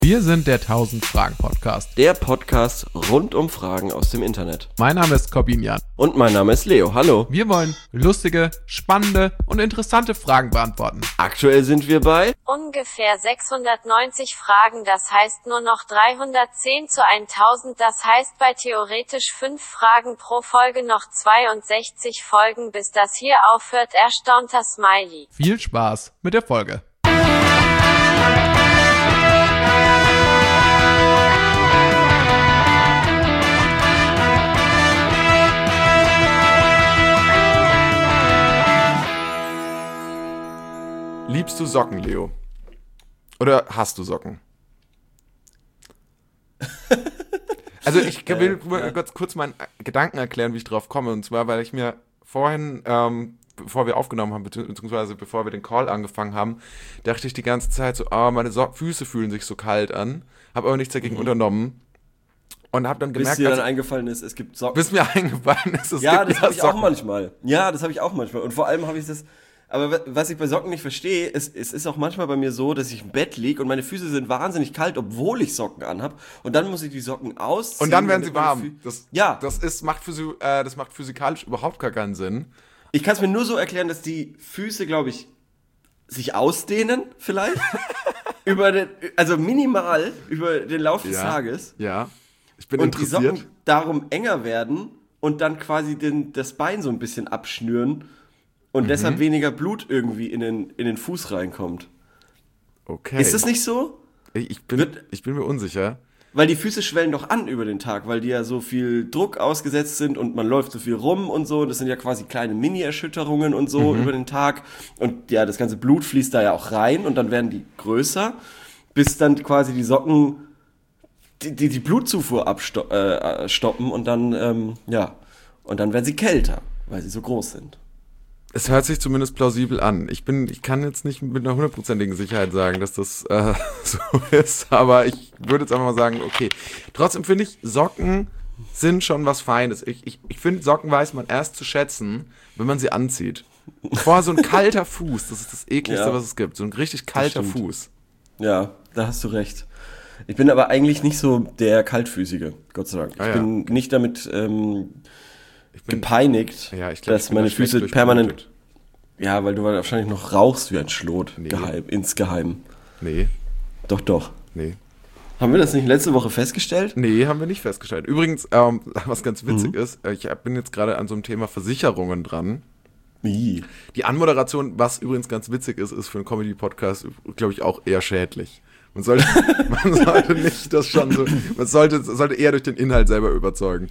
Wir sind der 1000-Fragen-Podcast. Der Podcast rund um Fragen aus dem Internet. Mein Name ist Corbinian. Und mein Name ist Leo. Hallo. Wir wollen lustige, spannende und interessante Fragen beantworten. Aktuell sind wir bei ungefähr 690 Fragen, das heißt nur noch 310 zu 1000, das heißt bei theoretisch 5 Fragen pro Folge noch 62 Folgen, bis das hier aufhört, erstaunter Smiley. Viel Spaß mit der Folge. Liebst du Socken, Leo? Oder hast du Socken? Also ich will ganz kurz meinen Gedanken erklären, wie ich drauf komme. Und zwar, weil ich mir vorhin, bevor wir aufgenommen haben, beziehungsweise bevor wir den Call angefangen haben, dachte ich die ganze Zeit so, meine Füße fühlen sich so kalt an. Habe aber nichts dagegen unternommen. Und habe dann gemerkt, bis dir dann eingefallen ist, es gibt Socken. Bis mir eingefallen ist, es ja, gibt das habe ich Socken. auch manchmal. Ja, das habe ich auch manchmal. Und vor allem habe ich das... Aber was ich bei Socken nicht verstehe, es ist auch manchmal bei mir so, dass ich im Bett liege und meine Füße sind wahnsinnig kalt, obwohl ich Socken anhab. Und dann muss ich die Socken ausziehen. Und dann werden sie warm. Das macht physikalisch überhaupt gar keinen Sinn. Ich kann es mir nur so erklären, dass die Füße, glaube ich, sich ausdehnen vielleicht. Also minimal über den Lauf des Tages. Ja, ich bin und interessiert. Die Socken darum enger werden und dann quasi das Bein so ein bisschen abschnüren. Und deshalb weniger Blut irgendwie in den Fuß reinkommt. Okay. Ist das nicht so? Ich bin mir unsicher. Weil die Füße schwellen doch an über den Tag, weil die ja so viel Druck ausgesetzt sind und man läuft so viel rum und so. Das sind ja quasi kleine Mini-Erschütterungen und so über den Tag. Und ja, das ganze Blut fließt da ja auch rein und dann werden die größer, bis dann quasi die Socken die Blutzufuhr stoppen und dann, und dann werden sie kälter, weil sie so groß sind. Es hört sich zumindest plausibel an. Ich kann jetzt nicht mit einer 100%igen Sicherheit sagen, dass das so ist, aber ich würde jetzt einfach mal sagen, okay. Trotzdem finde ich, Socken sind schon was Feines. Ich finde, Socken weiß man erst zu schätzen, wenn man sie anzieht. Vorher so ein kalter Fuß, das ist das ekligste, was es gibt. So ein richtig kalter Fuß. Ja, da hast du recht. Ich bin aber eigentlich nicht so der Kaltfüßige, Gott sei Dank. Ich bin nicht damit gepeinigt, dass meine Füße permanent... Ja, weil du wahrscheinlich noch rauchst wie ein Schlot, insgeheim. Nee. Doch. Nee. Haben wir das nicht letzte Woche festgestellt? Nee, haben wir nicht festgestellt. Übrigens, was ganz witzig ist, ich bin jetzt gerade an so einem Thema Versicherungen dran. Wie? Die Anmoderation, was übrigens ganz witzig ist für einen Comedy-Podcast, glaube ich, auch eher schädlich. Man sollte nicht das schon so, man sollte eher durch den Inhalt selber überzeugen.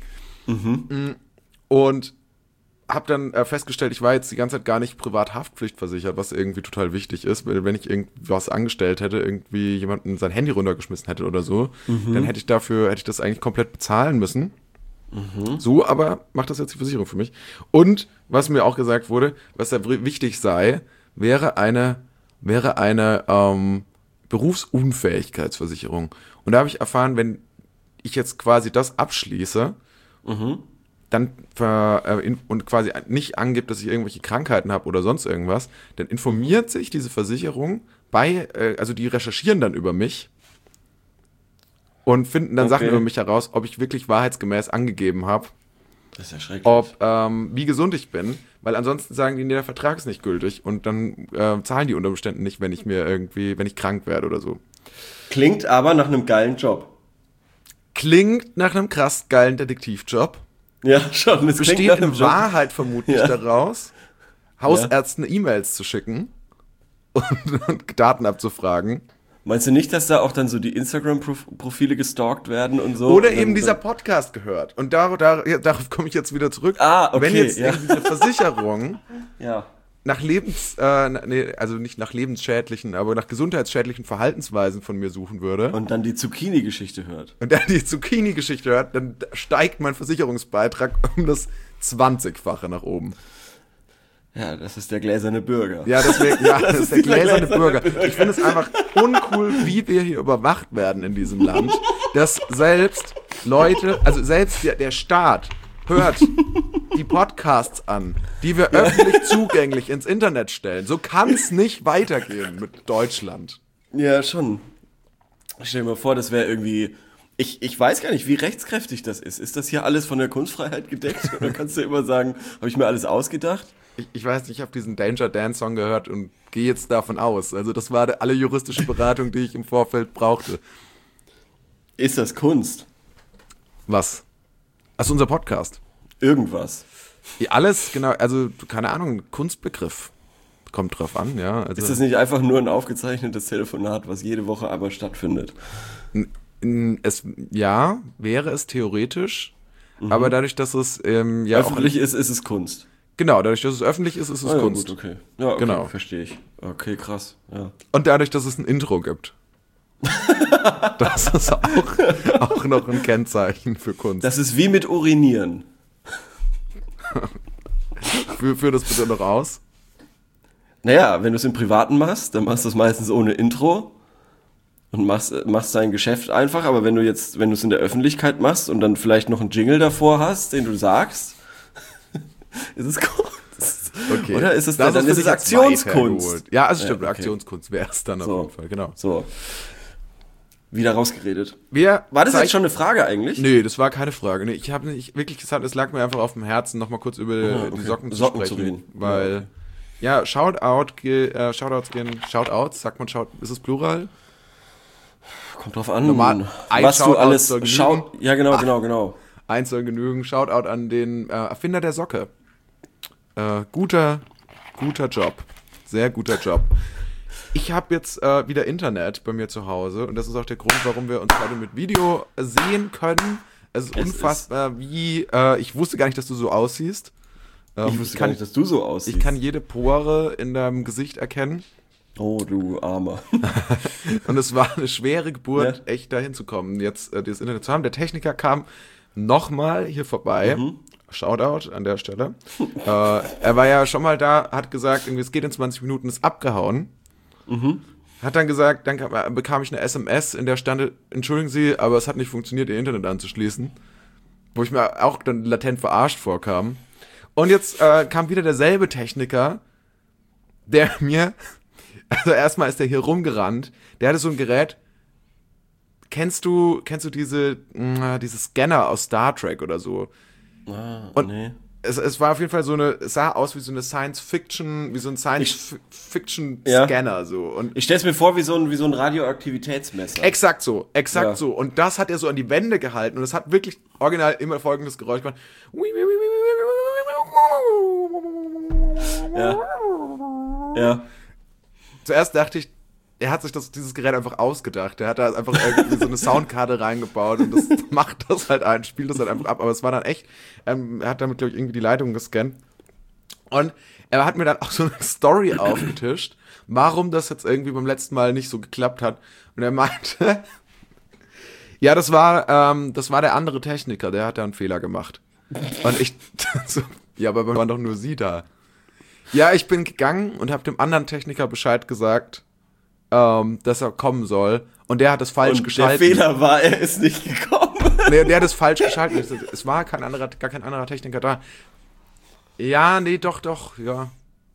Und habe dann festgestellt, ich war jetzt die ganze Zeit gar nicht privat haftpflichtversichert, was irgendwie total wichtig ist, weil wenn ich irgendwas angestellt hätte, irgendwie jemanden sein Handy runtergeschmissen hätte oder so, dann hätte ich das eigentlich komplett bezahlen müssen. So, aber macht das jetzt die Versicherung für mich. Und was mir auch gesagt wurde, was da wichtig sei, wäre eine Berufsunfähigkeitsversicherung. Und da habe ich erfahren, wenn ich jetzt quasi das abschließe, dann und quasi nicht angibt, dass ich irgendwelche Krankheiten habe oder sonst irgendwas, dann informiert sich diese Versicherung also die recherchieren dann über mich und finden dann Sachen über mich heraus, ob ich wirklich wahrheitsgemäß angegeben habe, das ist ja schrecklich, wie gesund ich bin, weil ansonsten sagen die, nee, der Vertrag ist nicht gültig und dann zahlen die unter Umständen nicht, wenn ich krank werde oder so. Klingt aber nach einem geilen Job. Klingt nach einem krass geilen Detektivjob. Ja, schon. Es besteht in Wahrheit vermutlich daraus, Hausärzten E-Mails zu schicken und Daten abzufragen. Meinst du nicht, dass da auch dann so die Instagram-Profile gestalkt werden und so? Oder eben dieser Podcast gehört. Und darauf komme ich jetzt wieder zurück. Okay. Wenn jetzt irgendwie eine Versicherung nach also nicht nach lebensschädlichen, aber nach gesundheitsschädlichen Verhaltensweisen von mir suchen würde. Und dann die Zucchini-Geschichte hört. Dann steigt mein Versicherungsbeitrag um das 20-fache nach oben. Ja, das ist der gläserne Bürger. Ja, deswegen, das ist der gläserne Bürger. Ich finde es einfach uncool, wie wir hier überwacht werden in diesem Land, dass selbst Leute, also selbst der Staat hört die Podcasts an, die wir öffentlich zugänglich ins Internet stellen. So kann es nicht weitergehen mit Deutschland. Ja, schon. Stell dir mal vor, das wäre irgendwie... Ich weiß gar nicht, wie rechtskräftig das ist. Ist das hier alles von der Kunstfreiheit gedeckt? Oder kannst du immer sagen, habe ich mir alles ausgedacht? Ich weiß nicht, ich habe diesen Danger Dance Song gehört und gehe jetzt davon aus. Also das war alle juristische Beratung, die ich im Vorfeld brauchte. Ist das Kunst? Was? Also unser Podcast. Irgendwas. Ja, alles, genau, also keine Ahnung, Kunstbegriff. Kommt drauf an, ja. Also, Ist das nicht einfach nur ein aufgezeichnetes Telefonat, was jede Woche aber stattfindet? wäre es theoretisch, aber dadurch, dass es Öffentlich ist es Kunst. Genau, dadurch, dass es öffentlich ist, ist es Kunst. Gut, okay. Ja, okay, Genau. Verstehe ich. Okay, krass. Ja. Und dadurch, dass es ein Intro gibt. Das ist auch noch ein Kennzeichen für Kunst. Das ist wie mit Urinieren. Führ das bitte noch aus. Naja, wenn du es im Privaten machst, dann machst du es meistens ohne Intro und machst dein Geschäft einfach, aber wenn du es in der Öffentlichkeit machst und dann vielleicht noch einen Jingle davor hast, den du sagst, ist es Kunst. Okay. Oder ist es dann ist es Aktionskunst? Ja, also stimmt, okay. Aktionskunst wäre es dann auf jeden Fall, genau. So. Wieder rausgeredet. Wir War das jetzt schon eine Frage eigentlich? Nee, das war keine Frage. Nee, ich habe nicht wirklich gesagt, es lag mir einfach auf dem Herzen, nochmal kurz über die Socken zu sprechen. reden. Weil, Shoutouts, sagt man ist es Plural? Kommt drauf an, Normal, was du Shoutout alles soll genügen. Ja, genau. Eins soll genügen. Shoutout an den Erfinder der Socke. Guter Job. Sehr guter Job. Ich habe jetzt wieder Internet bei mir zu Hause und das ist auch der Grund, warum wir uns heute mit Video sehen können. Es ist unfassbar, ich wusste gar nicht, dass du so aussiehst. Ich wusste gar nicht, dass du so aussiehst. Ich kann jede Pore in deinem Gesicht erkennen. Oh, du Armer. Und es war eine schwere Geburt, echt dahin zu kommen, jetzt dieses Internet zu haben. Der Techniker kam nochmal hier vorbei. Shoutout an der Stelle. Er war ja schon mal da, hat gesagt, irgendwie, es geht in 20 Minuten, ist abgehauen. Hat dann gesagt, dann bekam ich eine SMS, in der stand, entschuldigen Sie, aber es hat nicht funktioniert, Ihr Internet anzuschließen. Wo ich mir auch dann latent verarscht vorkam. Und jetzt kam wieder derselbe Techniker, der mir, also erstmal ist der hier rumgerannt, der hatte so ein Gerät, kennst du diese Scanner aus Star Trek oder so? Und nee. Es war auf jeden Fall es sah aus wie so eine Science-Fiction, wie so ein Science-Fiction-Scanner so. Und ich stell's mir vor wie so ein Radioaktivitätsmesser. Exakt so. Und das hat er so an die Wände gehalten und es hat wirklich original immer folgendes Geräusch gemacht. Ja. Zuerst dachte ich, er hat sich dieses Gerät einfach ausgedacht. Er hat da einfach irgendwie so eine Soundkarte reingebaut und das macht das halt ein, spielt das halt einfach ab. Aber es war dann echt, er hat damit, glaube ich, irgendwie die Leitung gescannt. Und er hat mir dann auch so eine Story aufgetischt, warum das jetzt irgendwie beim letzten Mal nicht so geklappt hat. Und er meinte, ja, das war der andere Techniker, der hat da einen Fehler gemacht. Und ich, so, ja, aber waren doch nur Sie da. Ja, ich bin gegangen und habe dem anderen Techniker Bescheid gesagt, dass er kommen soll. Und der hat es falsch geschaltet. Der Fehler war, er ist nicht gekommen. Der hat es falsch geschaltet. Es war gar kein anderer Techniker da. Ja, nee, doch, ja.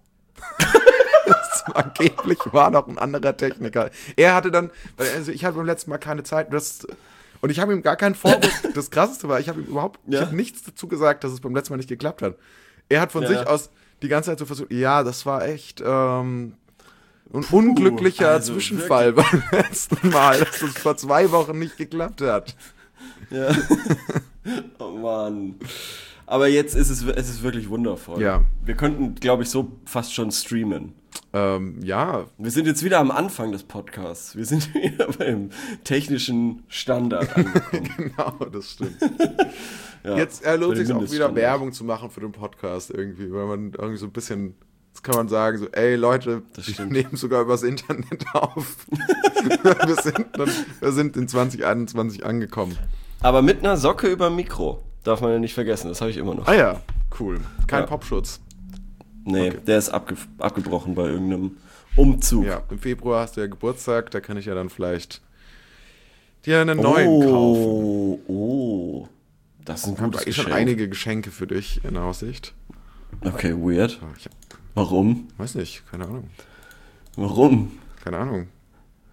Angeblich war noch ein anderer Techniker. Er hatte dann, ich hatte beim letzten Mal keine Zeit, und ich habe ihm gar keinen Vorwurf. Das Krasseste war, ich habe nichts dazu gesagt, dass es beim letzten Mal nicht geklappt hat. Er hat von sich aus die ganze Zeit so versucht, ja, das war echt ein unglücklicher Zwischenfall beim letzten Mal, dass es vor 2 Wochen nicht geklappt hat. Ja. Oh Mann. Aber jetzt ist es wirklich wundervoll. Ja. Wir könnten, glaube ich, so fast schon streamen. Ja. Wir sind jetzt wieder am Anfang des Podcasts. Wir sind wieder beim technischen Standard angekommen. Genau, das stimmt. Ja, jetzt lohnt es sich auch wieder Werbung zu machen für den Podcast irgendwie, weil man irgendwie so ein bisschen, jetzt kann man sagen, so, ey Leute, wir nehmen sogar übers Internet auf. wir sind in 2021 angekommen. Aber mit einer Socke über dem Mikro. Darf man ja nicht vergessen, das habe ich immer noch. Ah ja, cool. Kein Popschutz. Nee, okay. Der ist abgebrochen bei irgendeinem Umzug. Ja, im Februar hast du ja Geburtstag, da kann ich ja dann vielleicht dir einen neuen kaufen. Oh, das ist ein gutes Geschenk. Ich habe schon einige Geschenke für dich in Aussicht. Okay, weird. Warum? Weiß nicht, keine Ahnung. Warum? Keine Ahnung.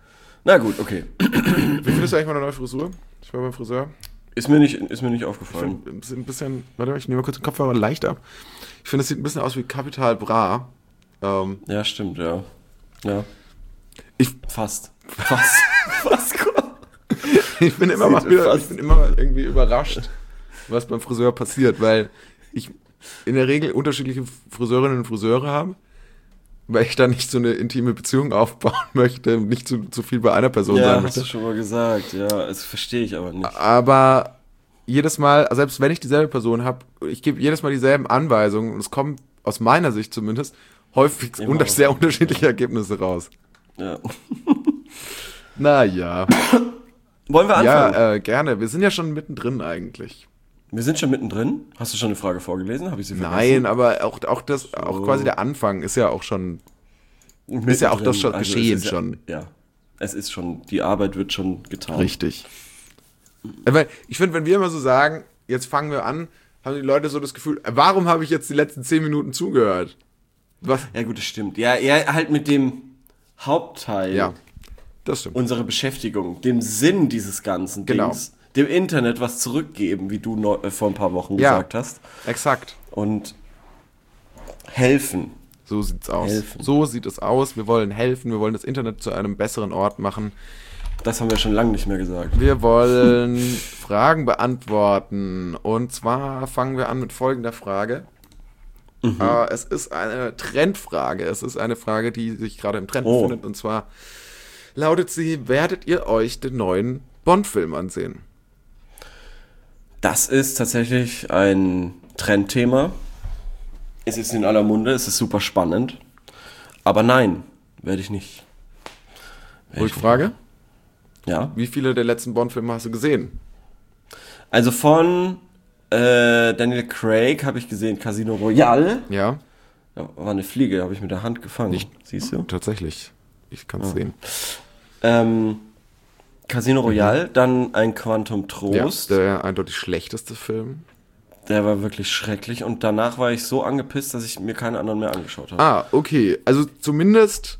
Na gut, okay. Wie findest du eigentlich meine neue Frisur? Ich war beim Friseur. Ist mir nicht Ich aufgefallen. finde, es sieht ein bisschen, warte mal, ich nehme mal kurz den Kopfhörer leicht ab. Ich finde, es sieht ein bisschen aus wie Capital Bra. Ja, stimmt, ja. Ja. Ich, Fast. Fast. ich bin immer mal irgendwie überrascht, was beim Friseur passiert, weil ich in der Regel unterschiedliche Friseurinnen und Friseure habe, weil ich da nicht so eine intime Beziehung aufbauen möchte, nicht zu viel bei einer Person sein Ja, hast möchte. du schon mal gesagt. Ja, das verstehe ich aber nicht. Aber jedes Mal, selbst wenn ich dieselbe Person habe, ich gebe jedes Mal dieselben Anweisungen und es kommen aus meiner Sicht zumindest häufig Immer sehr auf. unterschiedliche Ergebnisse raus. Ja. Naja. Wollen wir anfangen? Ja, gerne. Wir sind ja schon mittendrin eigentlich. Wir sind schon mittendrin. Hast du schon eine Frage vorgelesen? Habe ich sie vergessen? Nein, aber auch quasi der Anfang ist ja auch schon, ist ja auch das schon Also geschehen es ist schon. Ja, es ist schon, die Arbeit wird schon getan. Richtig. Aber ich finde, wenn wir immer so sagen, jetzt fangen wir an, haben die Leute so das Gefühl, warum habe ich jetzt die letzten 10 Minuten zugehört? Was? Ja gut, das stimmt. Ja, halt mit dem Hauptteil Ja, das stimmt. unserer Beschäftigung, dem Sinn dieses ganzen Genau. Dings, dem Internet was zurückgeben, wie du vor ein paar Wochen Ja. gesagt hast. Exakt. Und helfen. So sieht's aus. Helfen. So sieht es aus. Wir wollen helfen. Wir wollen das Internet zu einem besseren Ort machen. Das haben wir schon lange nicht mehr gesagt. Wir wollen Fragen beantworten. Und zwar fangen wir an mit folgender Frage. Es ist eine Trendfrage. Es ist eine Frage, die sich gerade im Trend befindet. Und zwar lautet sie: Werdet ihr euch den neuen Bond-Film ansehen? Das ist tatsächlich ein Trendthema. Es ist in aller Munde, es ist super spannend. Aber nein, werde ich nicht. Rückfrage: Ja. Wie viele der letzten Bond-Filme hast du gesehen? Also von Daniel Craig habe ich gesehen Casino Royale. Ja, Da war eine Fliege, habe ich mit der Hand gefangen. Siehst du? tatsächlich. Ich kann es sehen. Casino Royale, dann ein Quantum Ja, Trost. der eindeutig schlechteste Film. Der war wirklich schrecklich. Und danach war ich so angepisst, dass ich mir keine anderen mehr angeschaut habe. Ah, okay. Also zumindest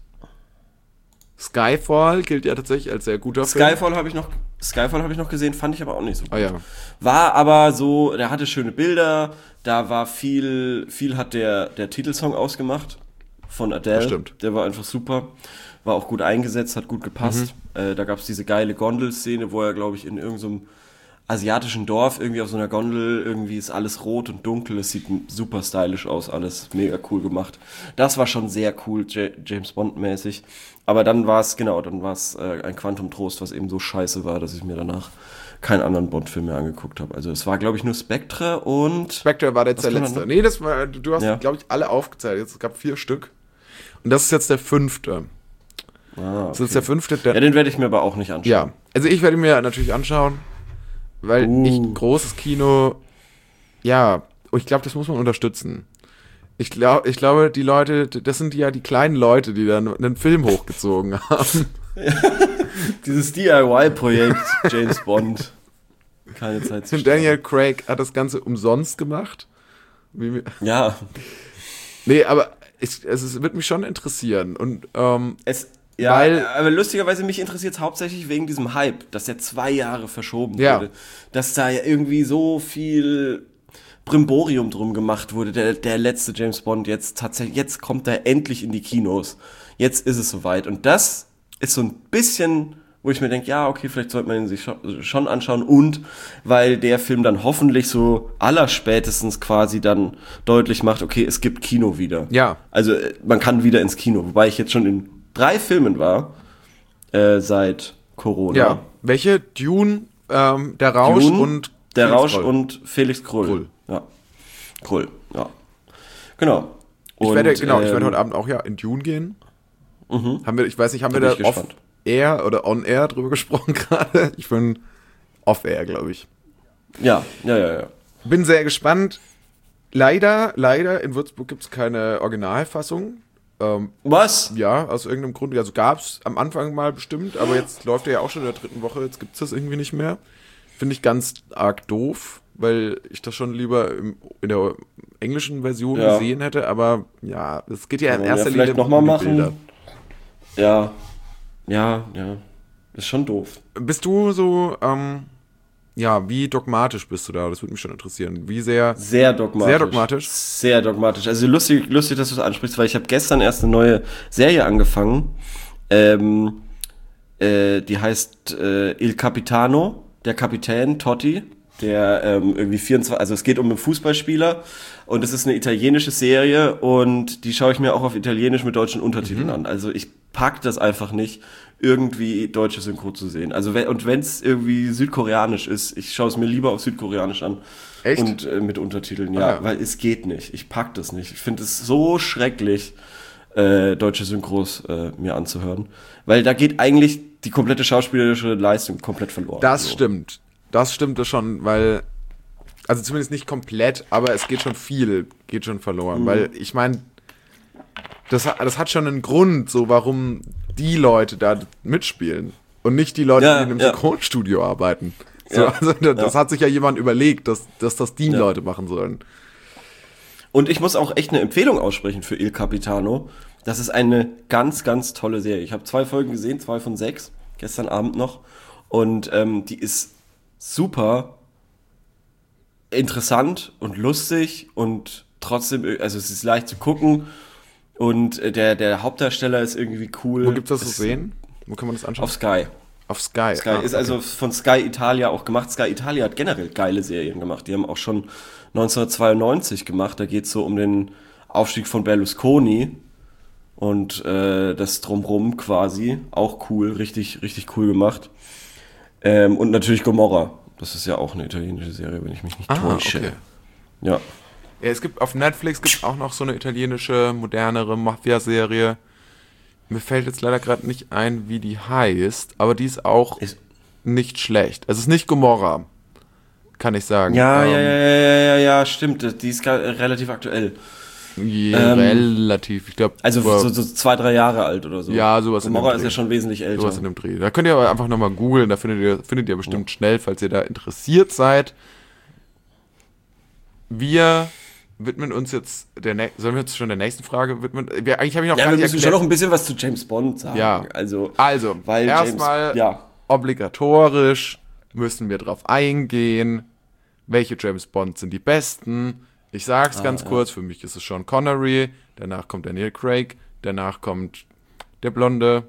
Skyfall gilt ja tatsächlich als sehr guter Film. Skyfall habe ich noch gesehen, fand ich aber auch nicht so gut. Ah ja. War aber so, der hatte schöne Bilder, da war viel hat der Titelsong ausgemacht von Adele. Das stimmt. Der war einfach super, war auch gut eingesetzt, hat gut gepasst. Da gab es diese geile Gondelszene, wo er, glaube ich, in irgendeinem asiatischen Dorf irgendwie auf so einer Gondel, irgendwie ist alles rot und dunkel, es sieht super stylisch aus, alles mega cool gemacht. Das war schon sehr cool, James Bond mäßig. Aber dann war es ein Quantum Trost, was eben so scheiße war, dass ich mir danach keinen anderen Bond-Film mehr angeguckt habe. Also es war, glaube ich, nur Spectre und... Spectre war jetzt der kann man letzte. noch? Nee, das war, du hast, Ja. glaube ich, alle aufgezählt. Es gab 4 Stück. Und das ist jetzt der 5. Ah, Das ist der 5. Ja, den werde ich mir aber auch nicht anschauen. Ja, also ich werde ihn mir natürlich anschauen, weil ich großes Kino, ja, und ich glaube, das muss man unterstützen. Ich glaube, die Leute, das sind ja die kleinen Leute, die dann einen Film hochgezogen haben. Dieses DIY-Projekt James Bond. Keine Zeit zu Und Daniel Craig hat das Ganze umsonst gemacht. Ja, Nee, aber es wird mich schon interessieren. Und weil, aber lustigerweise mich interessiert es hauptsächlich wegen diesem Hype, dass der 2 Jahre verschoben wurde. Dass da ja irgendwie so viel Brimborium drum gemacht wurde. Der letzte James Bond jetzt kommt er endlich in die Kinos. Jetzt ist es soweit. Und das ist so ein bisschen, wo ich mir denke, ja, okay, vielleicht sollte man ihn sich schon anschauen. Und weil der Film dann hoffentlich so allerspätestens quasi dann deutlich macht, okay, es gibt Kino wieder. Ja. Also man kann wieder ins Kino. Wobei ich jetzt schon in 3 Filmen war, seit Corona. ja, welche? Dune, Der Rausch Dune, und Der Felix Rausch Kroll. und Felix Krull. Krull. Ja. Krull, ja. Genau. Ich werde heute Abend auch in Dune gehen. Haben wir Da bin da ich gespannt. off-air oder on-air drüber gesprochen gerade? Ich bin off-air, glaube ich. Ja. Bin sehr gespannt. Leider, in Würzburg gibt es keine Originalfassung. Was? Ja, aus irgendeinem Grund. Also gab es am Anfang mal bestimmt, aber jetzt läuft er ja auch schon in der 3. Woche. Jetzt gibt es das irgendwie nicht mehr. Finde ich ganz arg doof, weil ich das schon lieber in der englischen Version gesehen hätte. Aber ja, es geht ja in Kann man erster vielleicht Linie noch mal um die machen. Bilder. Ja. Ist schon doof. Bist du so, ja, wie dogmatisch bist du da? Das würde mich schon interessieren. Wie sehr... Sehr dogmatisch. Sehr dogmatisch? Sehr dogmatisch. Also lustig, dass du das ansprichst, weil ich habe gestern erst eine neue Serie angefangen. Die heißt Il Capitano, der Kapitän, Totti, der irgendwie 24, also es geht um einen Fußballspieler und es ist eine italienische Serie und die schaue ich mir auch auf Italienisch mit deutschen Untertiteln an. Also ich pack das einfach nicht, irgendwie deutsche Synchro zu sehen. Also wenn es irgendwie südkoreanisch ist, ich schaue es mir lieber auf südkoreanisch an. Echt? Und mit Untertiteln, ja, weil es geht nicht. Ich pack das nicht. Ich finde es so schrecklich, deutsche Synchros mir anzuhören. Weil da geht eigentlich die komplette schauspielerische Leistung komplett verloren. Das stimmt. Das stimmt schon, weil, also zumindest nicht komplett, aber es geht schon verloren. Weil ich meine, das hat schon einen Grund, so warum die Leute da mitspielen und nicht die Leute, die in einem Synchronstudio arbeiten. So, also das hat sich ja jemand überlegt, dass das die Leute machen sollen. Und ich muss auch echt eine Empfehlung aussprechen für Il Capitano. Das ist eine ganz, ganz tolle Serie. Ich habe 2 Folgen gesehen, 2 von 6, gestern Abend noch. Und die ist super interessant und lustig und trotzdem, also es ist leicht zu gucken. Und der Hauptdarsteller ist irgendwie cool. Wo gibt's das zu sehen? Wo kann man das anschauen? Auf Sky. Auf Sky. Sky ist also von Sky Italia auch gemacht. Sky Italia hat generell geile Serien gemacht. Die haben auch schon 1992 gemacht. Da geht es so um den Aufstieg von Berlusconi und das Drumrum quasi. Auch cool, richtig, richtig cool gemacht. Und natürlich Gomorra. Das ist ja auch eine italienische Serie, wenn ich mich nicht täusche. Okay. Ja. Ja, es gibt auf Netflix auch noch so eine italienische, modernere Mafia-Serie. Mir fällt jetzt leider gerade nicht ein, wie die heißt, aber die ist auch nicht schlecht. Es ist nicht Gomorra, kann ich sagen. Ja, stimmt. Die ist relativ aktuell. Relativ, ich glaube. Also so 2-3 Jahre alt oder so. Ja, sowas in dem Dreh. Gomorra ist ja schon wesentlich älter. Sowas in dem Dreh. Da könnt ihr aber einfach nochmal googeln, da findet ihr bestimmt schnell, falls ihr da interessiert seid. Wir widmen uns jetzt sollen wir uns schon der nächsten Frage widmen? Eigentlich habe ich noch gar wir nicht müssen erklärt. schon noch ein bisschen was zu James Bond sagen. Ja. Also Weil erstmal obligatorisch müssen wir drauf eingehen, welche James Bond sind die besten. Ich sag's ganz kurz, für mich ist es Sean Connery, danach kommt Daniel Craig, danach kommt der Blonde,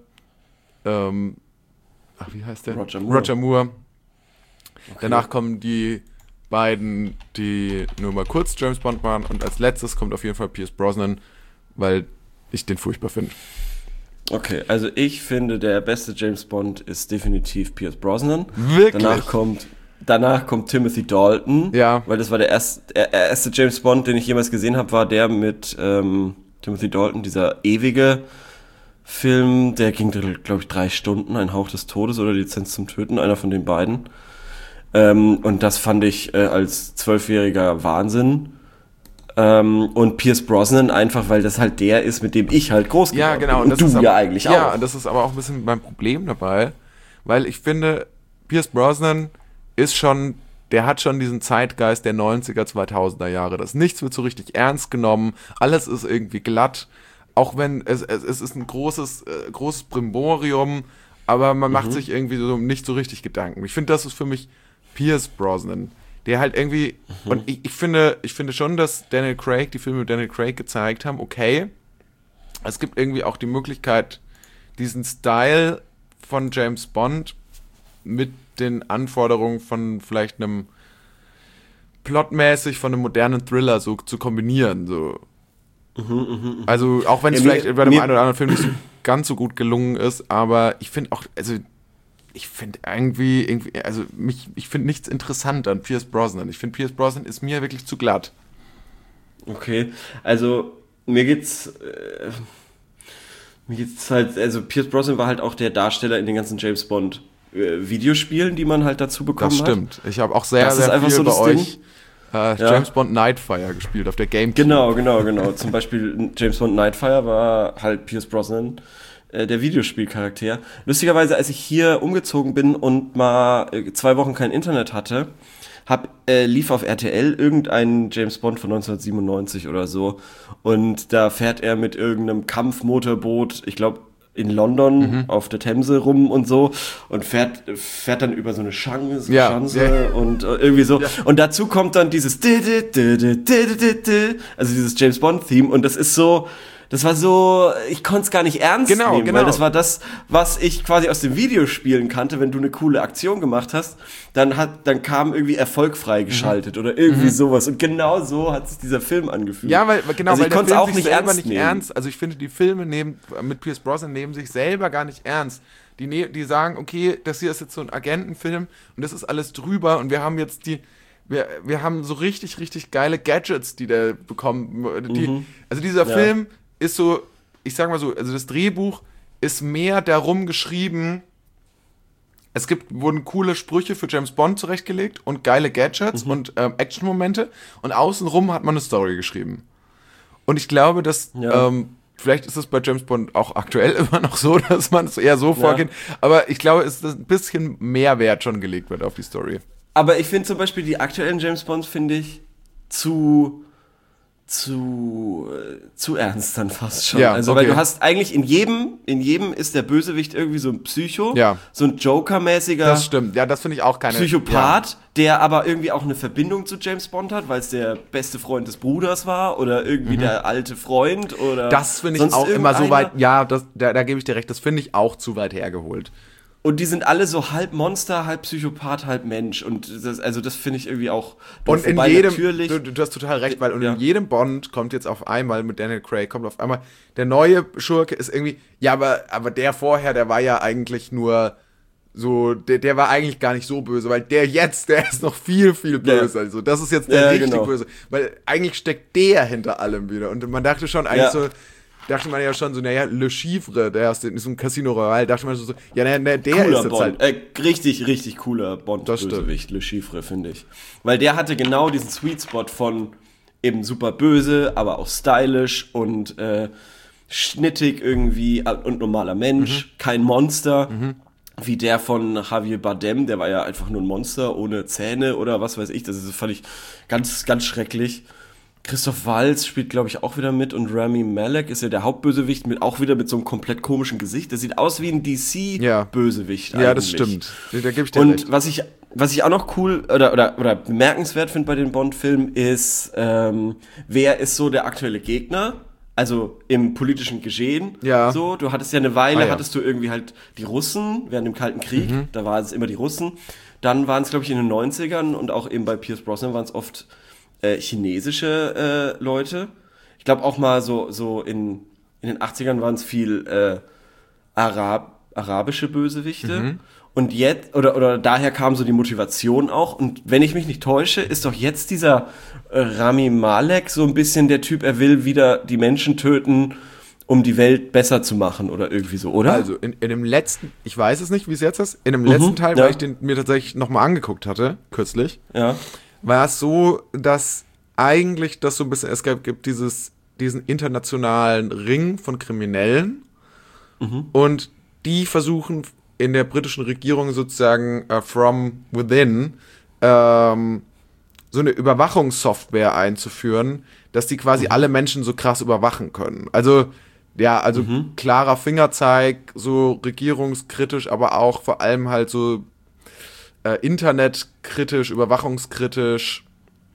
wie heißt der? Roger Moore. Okay. Danach kommen die beiden, die nur mal kurz James Bond waren, und als letztes kommt auf jeden Fall Pierce Brosnan, weil ich den furchtbar finde. Okay, also ich finde, der beste James Bond ist definitiv Pierce Brosnan. Wirklich? Danach kommt Timothy Dalton, weil das war der erste James Bond, den ich jemals gesehen habe, war der mit Timothy Dalton, dieser ewige Film, der ging, glaube ich, 3 Stunden, Ein Hauch des Todes oder Lizenz zum Töten, einer von den beiden. Und das fand ich als 12-jähriger Wahnsinn. Und Pierce Brosnan einfach, weil das halt der ist, mit dem ich halt groß geworden bin. Und du ja eigentlich auch. Ja, das ist aber auch ein bisschen mein Problem dabei, weil ich finde, Pierce Brosnan der hat schon diesen Zeitgeist der 90er, 2000er Jahre. Nichts wird so richtig ernst genommen, alles ist irgendwie glatt, auch wenn es ist ein großes Brimborium, aber man macht sich irgendwie so nicht so richtig Gedanken. Ich finde, das ist für mich Pierce Brosnan, der halt irgendwie, und ich finde schon, dass die Filme mit Daniel Craig gezeigt haben, okay, es gibt irgendwie auch die Möglichkeit, diesen Style von James Bond mit den Anforderungen von vielleicht einem plotmäßig von einem modernen Thriller so zu kombinieren, so. Also auch wenn es vielleicht bei dem einen oder anderen Film nicht so ganz so gut gelungen ist, aber ich finde auch, also ich finde ich finde nichts interessant an Pierce Brosnan. Ich finde, Pierce Brosnan ist mir wirklich zu glatt. Okay, also mir geht's halt, also Pierce Brosnan war halt auch der Darsteller in den ganzen James Bond Videospielen, die man halt dazu bekommen hat. Das stimmt. Ich habe auch sehr viel so bei euch James Bond Nightfire gespielt auf der GameCube. Genau. Zum Beispiel James Bond Nightfire war halt Pierce Brosnan, der Videospielcharakter. Lustigerweise, als ich hier umgezogen bin und mal 2 Wochen kein Internet hatte, lief auf RTL irgendein James Bond von 1997 oder so. Und da fährt er mit irgendeinem Kampfmotorboot, ich glaube, in London auf der Themse rum und so und fährt dann über so eine Schanze und irgendwie so. Ja. Und dazu kommt dann dieses also dieses James Bond Theme und das war so, ich konnte es gar nicht ernst nehmen, weil das war das, was ich quasi aus dem Videospielen kannte, wenn du eine coole Aktion gemacht hast, dann kam irgendwie Erfolg freigeschaltet oder irgendwie sowas und genau so hat sich dieser Film angefühlt. Ja, weil ich der konnte es auch nicht nicht ernst. Also ich finde, die Filme mit Pierce Brosnan nehmen sich selber gar nicht ernst. Die sagen, okay, das hier ist jetzt so ein Agentenfilm und das ist alles drüber und wir haben jetzt wir haben so richtig, richtig geile Gadgets, die der bekommt. Also dieser Film ist so, ich sag mal so, also das Drehbuch ist mehr darum geschrieben, wurden coole Sprüche für James Bond zurechtgelegt und geile Gadgets und Action-Momente und außenrum hat man eine Story geschrieben. Und ich glaube, dass, vielleicht ist es bei James Bond auch aktuell immer noch so, dass man es eher so vorgeht, aber ich glaube, es ist ein bisschen mehr Wert schon gelegt wird auf die Story. Aber ich finde zum Beispiel die aktuellen James Bonds, finde ich, zu ernst dann fast schon. Ja, also, weil du hast eigentlich in jedem ist der Bösewicht irgendwie so ein Psycho, so ein Joker-mäßiger. Das stimmt, ja, das finde ich auch keine... Psychopath, der aber irgendwie auch eine Verbindung zu James Bond hat, weil es der beste Freund des Bruders war oder irgendwie der alte Freund oder... Das finde ich auch immer so weit, da gebe ich dir recht, das finde ich auch zu weit hergeholt. Und die sind alle so halb Monster, halb Psychopath, halb Mensch. Und das finde ich irgendwie auch. Und in jedem, natürlich, du hast total recht, weil in jedem Bond kommt jetzt auf einmal mit Daniel Craig, der neue Schurke ist irgendwie, aber der vorher, der war ja eigentlich nur so, der war eigentlich gar nicht so böse, weil der ist noch viel, viel böser. Also das ist jetzt der richtig böse. Weil eigentlich steckt der hinter allem wieder. Und man dachte schon eigentlich so, dachte man ja schon so, Le Chiffre, der ist in so einem Casino Royale, dachte man so, der cooler ist jetzt Bond. halt... Richtig, richtig cooler Bond-Bösewicht, Le Chiffre, finde ich. Weil der hatte genau diesen Sweet Spot von eben super böse, aber auch stylish und schnittig irgendwie und normaler Mensch, kein Monster, wie der von Javier Bardem, der war ja einfach nur ein Monster ohne Zähne oder was weiß ich, das fand ich ganz, ganz schrecklich. Christoph Waltz spielt, glaube ich, auch wieder mit und Rami Malek ist ja der Hauptbösewicht, auch wieder mit so einem komplett komischen Gesicht. Der sieht aus wie ein DC-Bösewicht eigentlich. Ja, das stimmt. Da gebe ich dir recht. Und was ich auch noch cool oder bemerkenswert finde bei den Bond-Filmen ist, wer ist so der aktuelle Gegner? Also im politischen Geschehen. Ja. So, du hattest ja eine Weile, hattest du irgendwie halt die Russen während dem Kalten Krieg, da waren es immer die Russen. Dann waren es, glaube ich, in den 90ern und auch eben bei Pierce Brosnan waren es oft chinesische Leute. Ich glaube auch mal so in den 80ern waren es viel arabische Bösewichte. Und jetzt, oder daher kam so die Motivation auch. Und wenn ich mich nicht täusche, ist doch jetzt dieser Rami Malek so ein bisschen der Typ, er will wieder die Menschen töten, um die Welt besser zu machen oder irgendwie so, oder? Also in dem letzten, ich weiß es nicht, wie es jetzt ist, in dem letzten Teil, weil ich den mir tatsächlich nochmal angeguckt hatte, kürzlich, war es so, dass eigentlich das so ein bisschen, es gibt diesen internationalen Ring von Kriminellen und die versuchen in der britischen Regierung sozusagen from within so eine Überwachungssoftware einzuführen, dass die quasi alle Menschen so krass überwachen können. Also klarer Fingerzeig, so regierungskritisch, aber auch vor allem halt so internetkritisch, überwachungskritisch.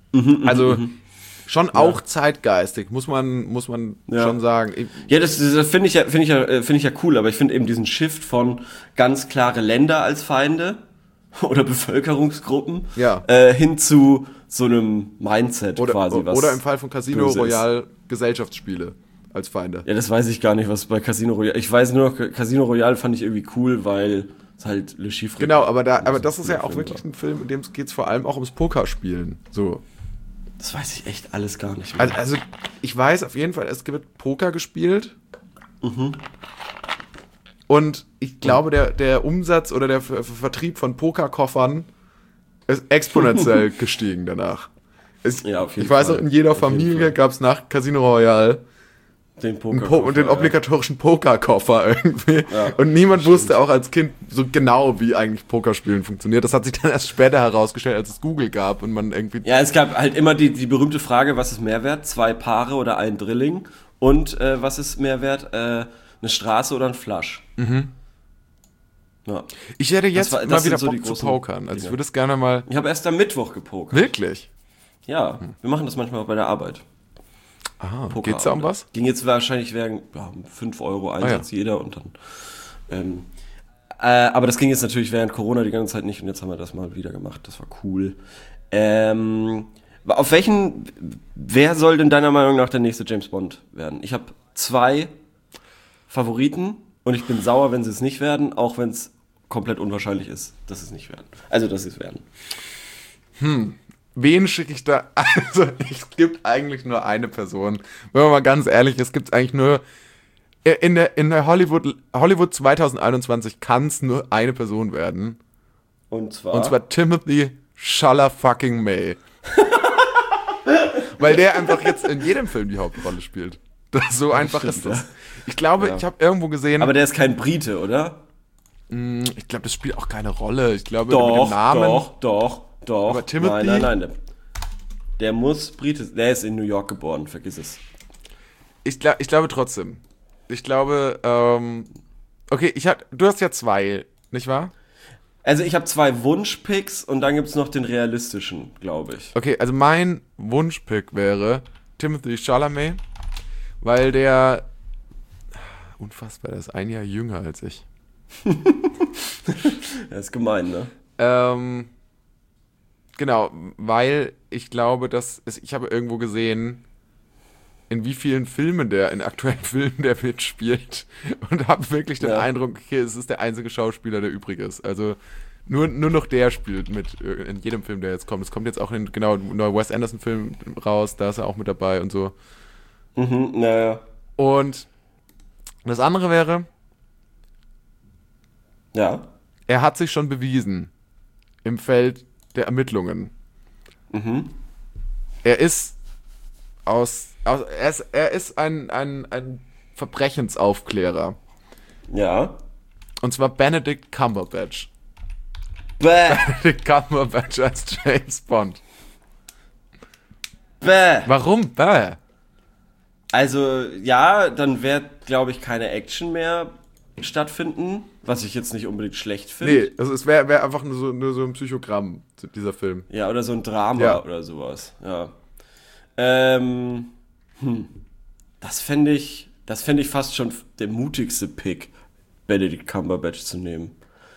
Schon auch zeitgeistig, muss man schon sagen. Ja, das finde ich ja cool, aber ich finde eben diesen Shift von ganz klare Länder als Feinde oder Bevölkerungsgruppen hin zu so einem Mindset quasi. Oder im Fall von Casino Royale Gesellschaftsspiele als Feinde. Ja, das weiß ich gar nicht, was bei Casino Royale... Ich weiß nur, Casino Royale fand ich irgendwie cool, weil es halt Le Chiffre... Genau, aber das ist ja auch wirklich ein Film, in dem geht es vor allem auch ums Pokerspielen. So. Das weiß ich echt alles gar nicht mehr. Also ich weiß auf jeden Fall, es wird Poker gespielt. Und ich glaube, der Umsatz oder der Vertrieb von Pokerkoffern ist exponentiell gestiegen danach. Ich weiß auch, in jeder Familie gab es nach Casino Royale den obligatorischen Pokerkoffer irgendwie. Ja, und niemand wusste auch als Kind so genau, wie eigentlich Pokerspielen funktioniert. Das hat sich dann erst später herausgestellt, als es Google gab und man irgendwie... Ja, es gab halt immer die berühmte Frage, was ist mehr wert? 2 Paare oder ein Drilling? Und was ist mehr wert? eine Straße oder ein Flush. Ja. Ich hätte jetzt Das mal sind wieder so die Bock zu großen pokern. Also ich Dinge. würde es gerne mal... Ich habe erst am Mittwoch gepokert. Wirklich? Ja, wir machen das manchmal auch bei der Arbeit. Aha, Pokerabend. geht's da um was? Ging jetzt wahrscheinlich wegen 5 Euro Einsatz jeder und dann. Aber das ging jetzt natürlich während Corona die ganze Zeit nicht und jetzt haben wir das mal wieder gemacht. Das war cool. Wer soll denn deiner Meinung nach der nächste James Bond werden? Ich habe 2 Favoriten und ich bin sauer, wenn sie es nicht werden, auch wenn es komplett unwahrscheinlich ist, dass es nicht werden. Also, dass sie es werden. Wen schicke ich da? Also, es gibt eigentlich nur eine Person. Wenn man mal ganz ehrlich ist, gibt es eigentlich nur... In der Hollywood 2021 kann es nur eine Person werden. Und zwar Timothy fucking May. Weil der einfach jetzt in jedem Film die Hauptrolle spielt. So einfach stimmt, ist das. ja. Ich glaube, ich habe irgendwo gesehen... Aber der ist kein Brite, oder? ich glaube, das spielt auch keine Rolle. Ich glaube, mit dem Namen... Doch. Aber Timothy? Nein. Der muss Brite... Der ist in New York geboren, vergiss es. Ich glaube trotzdem. Ich glaube, okay, du hast ja 2, nicht wahr? Also ich habe 2 Wunschpicks und dann gibt's noch den realistischen, glaube ich. Okay, also mein Wunschpick wäre Timothy Chalamet, weil der unfassbar, der ist ein Jahr jünger als ich. Das ist gemein, ne? Genau, weil ich glaube, ich habe irgendwo gesehen, in wie vielen in aktuellen Filmen der mitspielt und habe wirklich den Eindruck, okay, es ist der einzige Schauspieler, der übrig ist. Also nur noch der spielt mit in jedem Film, der jetzt kommt. Es kommt jetzt auch ein neuer Wes Anderson-Film raus, da ist er auch mit dabei und so. Naja. Und das andere wäre, Ja. er hat sich schon bewiesen im Feld der Ermittlungen. Er ist er ist ein Verbrechensaufklärer. Ja. Und zwar Benedict Cumberbatch. Bäh. Benedict Cumberbatch als James Bond. Bäh. Warum? Bäh. Also, ja, dann wird, glaube ich, keine Action mehr stattfinden, was ich jetzt nicht unbedingt schlecht finde. Nee, also es wäre einfach nur so ein Psychogramm, dieser Film. Ja, oder so ein Drama Ja. oder sowas. Ja. Das fände ich fast schon der mutigste Pick, Benedict Cumberbatch zu nehmen.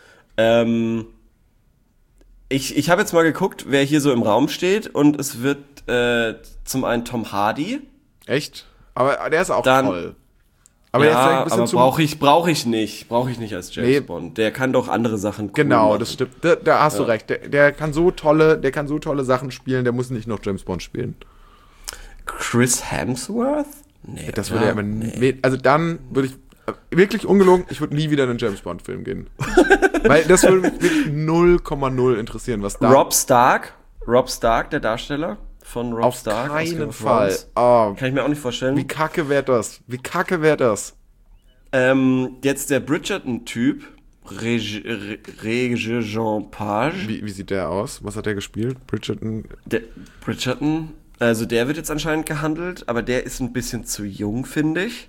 Ich habe jetzt mal geguckt, wer hier so im Raum steht und es wird zum einen Tom Hardy. Echt? Aber der ist auch Dann- toll. Aber der ist Ja, ein bisschen aber zu... brauche ich nicht als James Nee. Bond. Der kann doch andere Sachen cool Genau, machen. das stimmt. Da hast du recht. Der kann so tolle Sachen spielen, der muss nicht noch James Bond spielen. Chris Hemsworth? Nee, Das würde ja aber also dann würde ich wirklich ungelogen, ich würde nie wieder in einen James Bond Film gehen. Weil das würde mich wirklich 0,0 interessieren, was da Rob Stark, der Darsteller von Rob auf Stark. aus Game keinen of Fall. Thrones. Oh, Kann ich mir auch nicht vorstellen. wie kacke wäre das? Jetzt der Bridgerton-Typ, Jean Page. Wie sieht der aus? Was hat der gespielt? Bridgerton? Der Bridgerton, also der wird jetzt anscheinend gehandelt, aber der ist ein bisschen zu jung, finde ich.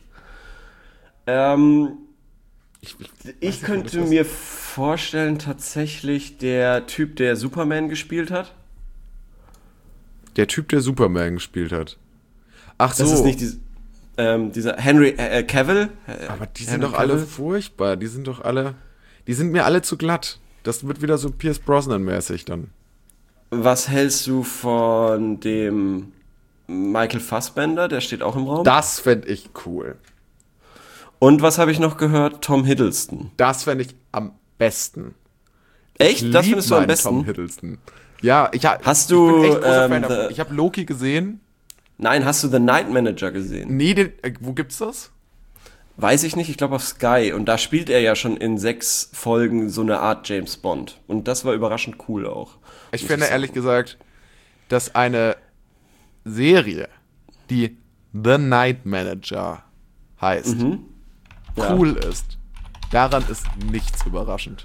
Ich könnte mir vorstellen, tatsächlich der Typ, der Superman gespielt hat. Der Typ, der Superman gespielt hat. Ach so. Das ist nicht dieser Henry Cavill. Aber die sind Henry doch alle Cavill. furchtbar. Die sind mir alle zu glatt. Das wird wieder so Pierce Brosnan-mäßig dann. Was hältst du von dem Michael Fassbender? Der steht auch im Raum. Das fände ich cool. Und was habe ich noch gehört? Tom Hiddleston. Das fände ich am besten. Echt? Das Lieb findest du am meinen besten? Tom Hiddleston. Ja, Hast ich bin du, echt großer Fan The- davon. Ich habe Loki gesehen. Nein, hast du The Night Manager gesehen? Nee, wo gibt's das? Weiß ich nicht, ich glaube auf Sky. Und da spielt er ja schon in 6 Folgen so eine Art James Bond. Und das war überraschend cool auch. Ich muss finde sagen. ehrlich gesagt, dass eine Serie, die The Night Manager heißt, Ja. cool ist. Daran ist nichts überraschend.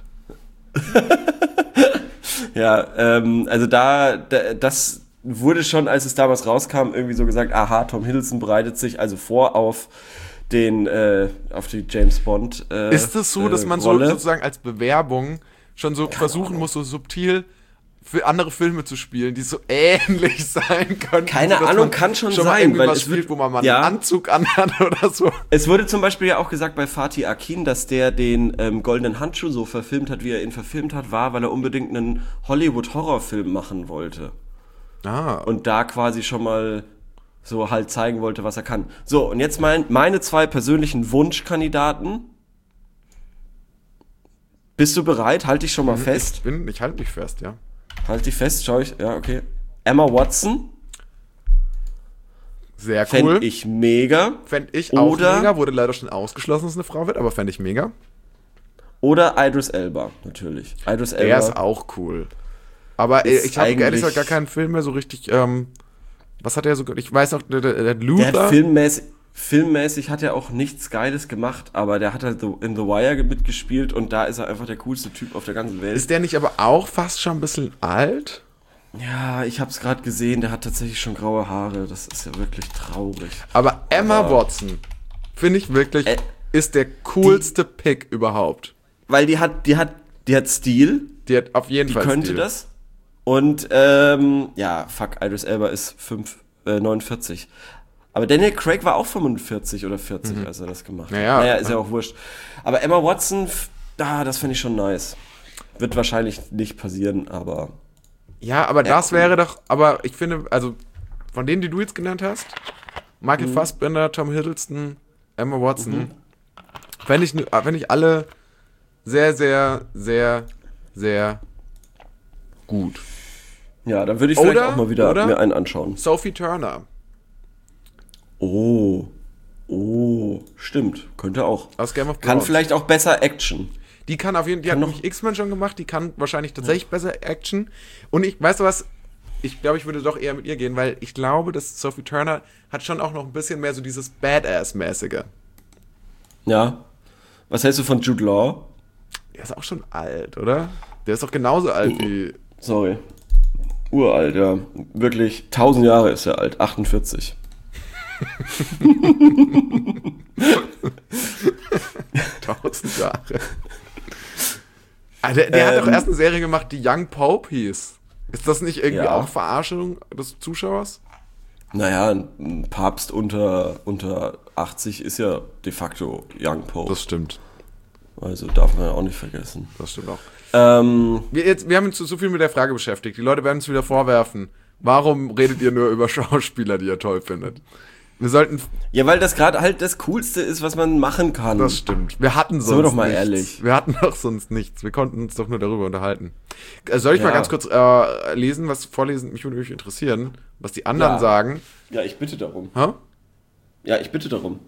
Ja, also das wurde schon, als es damals rauskam, irgendwie so gesagt, aha, Tom Hiddleston bereitet sich also vor auf auf die James Bond Ist es so, dass man so Rolle. sozusagen als Bewerbung schon so versuchen muss, so subtil für andere Filme zu spielen, die so ähnlich sein können? Keine dass Ahnung, man kann schon mal sein, irgendwie weil was es spielt, wird- wo man mal ja. einen Anzug anhat oder so. Es wurde zum Beispiel ja auch gesagt bei Fatih Akin, dass der den Goldenen Handschuh so verfilmt hat, wie er ihn verfilmt hat, weil er unbedingt einen Hollywood-Horrorfilm machen wollte. Ah, Und da quasi schon mal so halt zeigen wollte, was er kann. So, und jetzt meine 2 persönlichen Wunschkandidaten. Bist du bereit? Halt dich schon mal fest. ich halte mich fest, ja. Halt dich fest, schau ich. Ja, okay. Emma Watson. Sehr cool. Fände ich mega. Fände ich auch Oder- mega. Wurde leider schon ausgeschlossen, dass es eine Frau wird, aber fände ich mega. Oder Idris Elba, natürlich. Idris Elba. Der ist auch cool. Aber Ist ich habe ehrlich eigentlich- gesagt gar keinen Film mehr so richtig. Was hat er so? Ich weiß noch, der Der Luther. hat filmmäßig hat er auch nichts Geiles gemacht, aber der hat halt in The Wire mitgespielt und da ist er einfach der coolste Typ auf der ganzen Welt. Ist der nicht aber auch fast schon ein bisschen alt? Ja, ich hab's gerade gesehen, der hat tatsächlich schon graue Haare. Das ist ja wirklich traurig. Aber Emma Watson, finde ich wirklich, ist der coolste Pick überhaupt. Weil die hat Stil, Die hat auf jeden die Fall könnte Stil. das. Und ja, fuck, Idris Elba ist 49. Aber Daniel Craig war auch 45 oder 40, als er das gemacht hat. Naja, Naja, ist ja auch wurscht. Aber Emma Watson, das finde ich schon nice. Wird wahrscheinlich nicht passieren, aber Ja, aber das cool. wäre doch, aber ich finde, also von denen, die du jetzt genannt hast, Michael Fassbender, Tom Hiddleston, Emma Watson, fände ich alle sehr, sehr, sehr, sehr gut. ja, dann würde ich vielleicht Oder- auch mal wieder oder- mir einen anschauen. Sophie Turner Oh, stimmt, könnte auch. aus Game of Kann Thrones. vielleicht auch besser Action. Die kann auf jeden Fall, die hat Kann noch- nämlich X-Men schon gemacht, die kann wahrscheinlich tatsächlich besser Action. Und weißt du was, ich glaube, ich würde doch eher mit ihr gehen, weil ich glaube, dass Sophie Turner hat schon auch noch ein bisschen mehr so dieses Badass-mäßige. Ja. Was hältst du von Jude Law? Der ist auch schon alt, oder? Der ist doch genauso alt wie... Sorry. Uralt, ja. Wirklich, 1000 Jahre ist er alt. 48. 1000 Jahre. Ah, der hat doch erst eine Serie gemacht, die Young Pope hieß. Ist das nicht irgendwie Ja. auch Verarschung des Zuschauers? Naja, ein Papst unter 80 ist ja de facto Young Pope. Das stimmt. Also darf man ja auch nicht vergessen. Das stimmt auch. Ähm, Wir haben uns so viel mit der Frage beschäftigt. Die Leute werden uns wieder vorwerfen. Warum redet ihr nur über Schauspieler, die ihr toll findet? Wir sollten... ja, weil das gerade halt das Coolste ist, was man machen kann. Das stimmt. Wir hatten sonst wir doch mal nichts. ehrlich. Wir hatten doch sonst nichts. Wir konnten uns doch nur darüber unterhalten. Soll ich mal Ja. ganz kurz vorlesen? Mich würde mich interessieren, was die anderen Ja. sagen. Ja, ich bitte darum. Hä? Ja, ich bitte darum.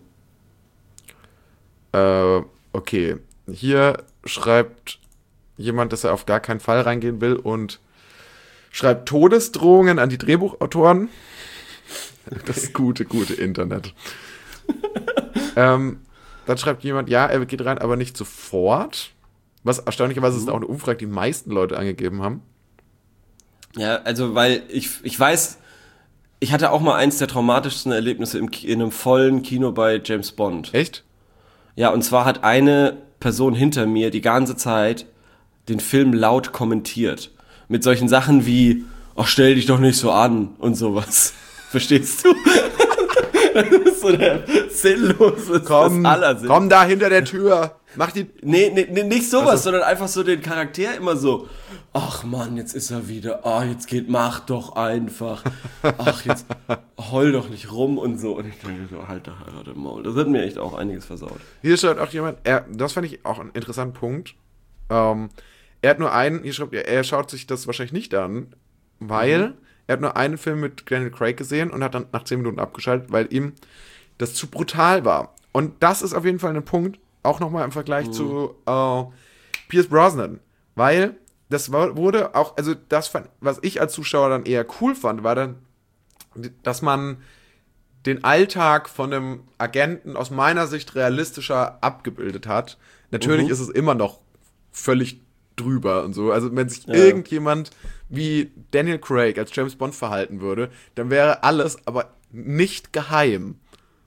Okay. Hier schreibt jemand, dass er auf gar keinen Fall reingehen will und schreibt Todesdrohungen an die Drehbuchautoren. Das gute Internet. Dann schreibt jemand, ja, er geht rein, aber nicht sofort. Was erstaunlicherweise ist auch eine Umfrage, die meisten Leute angegeben haben. Ja, also weil ich weiß, ich hatte auch mal eins der traumatischsten Erlebnisse in einem vollen Kino bei James Bond. Echt? Ja, und zwar hat eine Person hinter mir die ganze Zeit den Film laut kommentiert. Mit solchen Sachen wie, ach, stell dich doch nicht so an und sowas. Verstehst du? Das ist so der sinnlose, Komm da hinter der Tür. Mach die... Nee, nicht sowas, Also- sondern einfach so den Charakter immer so, ach Mann, jetzt ist er wieder, mach doch einfach, ach, jetzt heul doch nicht rum und so. Und ich denke so, halt den Maul. Das hat mir echt auch einiges versaut. Hier schreibt auch jemand, das fand ich auch einen interessanten Punkt. Er hat nur einen, hier schreibt er schaut sich das wahrscheinlich nicht an, weil er hat nur einen Film mit Daniel Craig gesehen und hat dann nach 10 Minuten abgeschaltet, weil ihm das zu brutal war. Und das ist auf jeden Fall ein Punkt, auch nochmal im Vergleich zu Pierce Brosnan, weil das wurde auch, also das, was ich als Zuschauer dann eher cool fand, war dann, dass man den Alltag von einem Agenten aus meiner Sicht realistischer abgebildet hat. Natürlich ist es immer noch völlig drüber und so. Also wenn sich irgendjemand wie Daniel Craig als James Bond verhalten würde, dann wäre alles aber nicht geheim.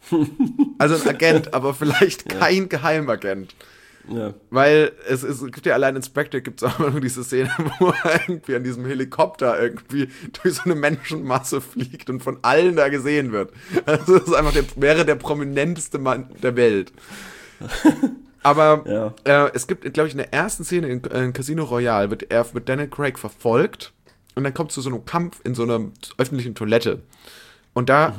Also ein Agent, aber vielleicht kein Geheimagent. Ja. Weil es gibt ja allein in Spectre gibt es auch immer diese Szene, wo er irgendwie an diesem Helikopter irgendwie durch so eine Menschenmasse fliegt und von allen da gesehen wird. Also das ist einfach wäre der prominenteste Mann der Welt. Aber es gibt, glaube ich, in der ersten Szene in Casino Royale wird Daniel Craig verfolgt und dann kommt zu so einem Kampf in so einer öffentlichen Toilette. Und da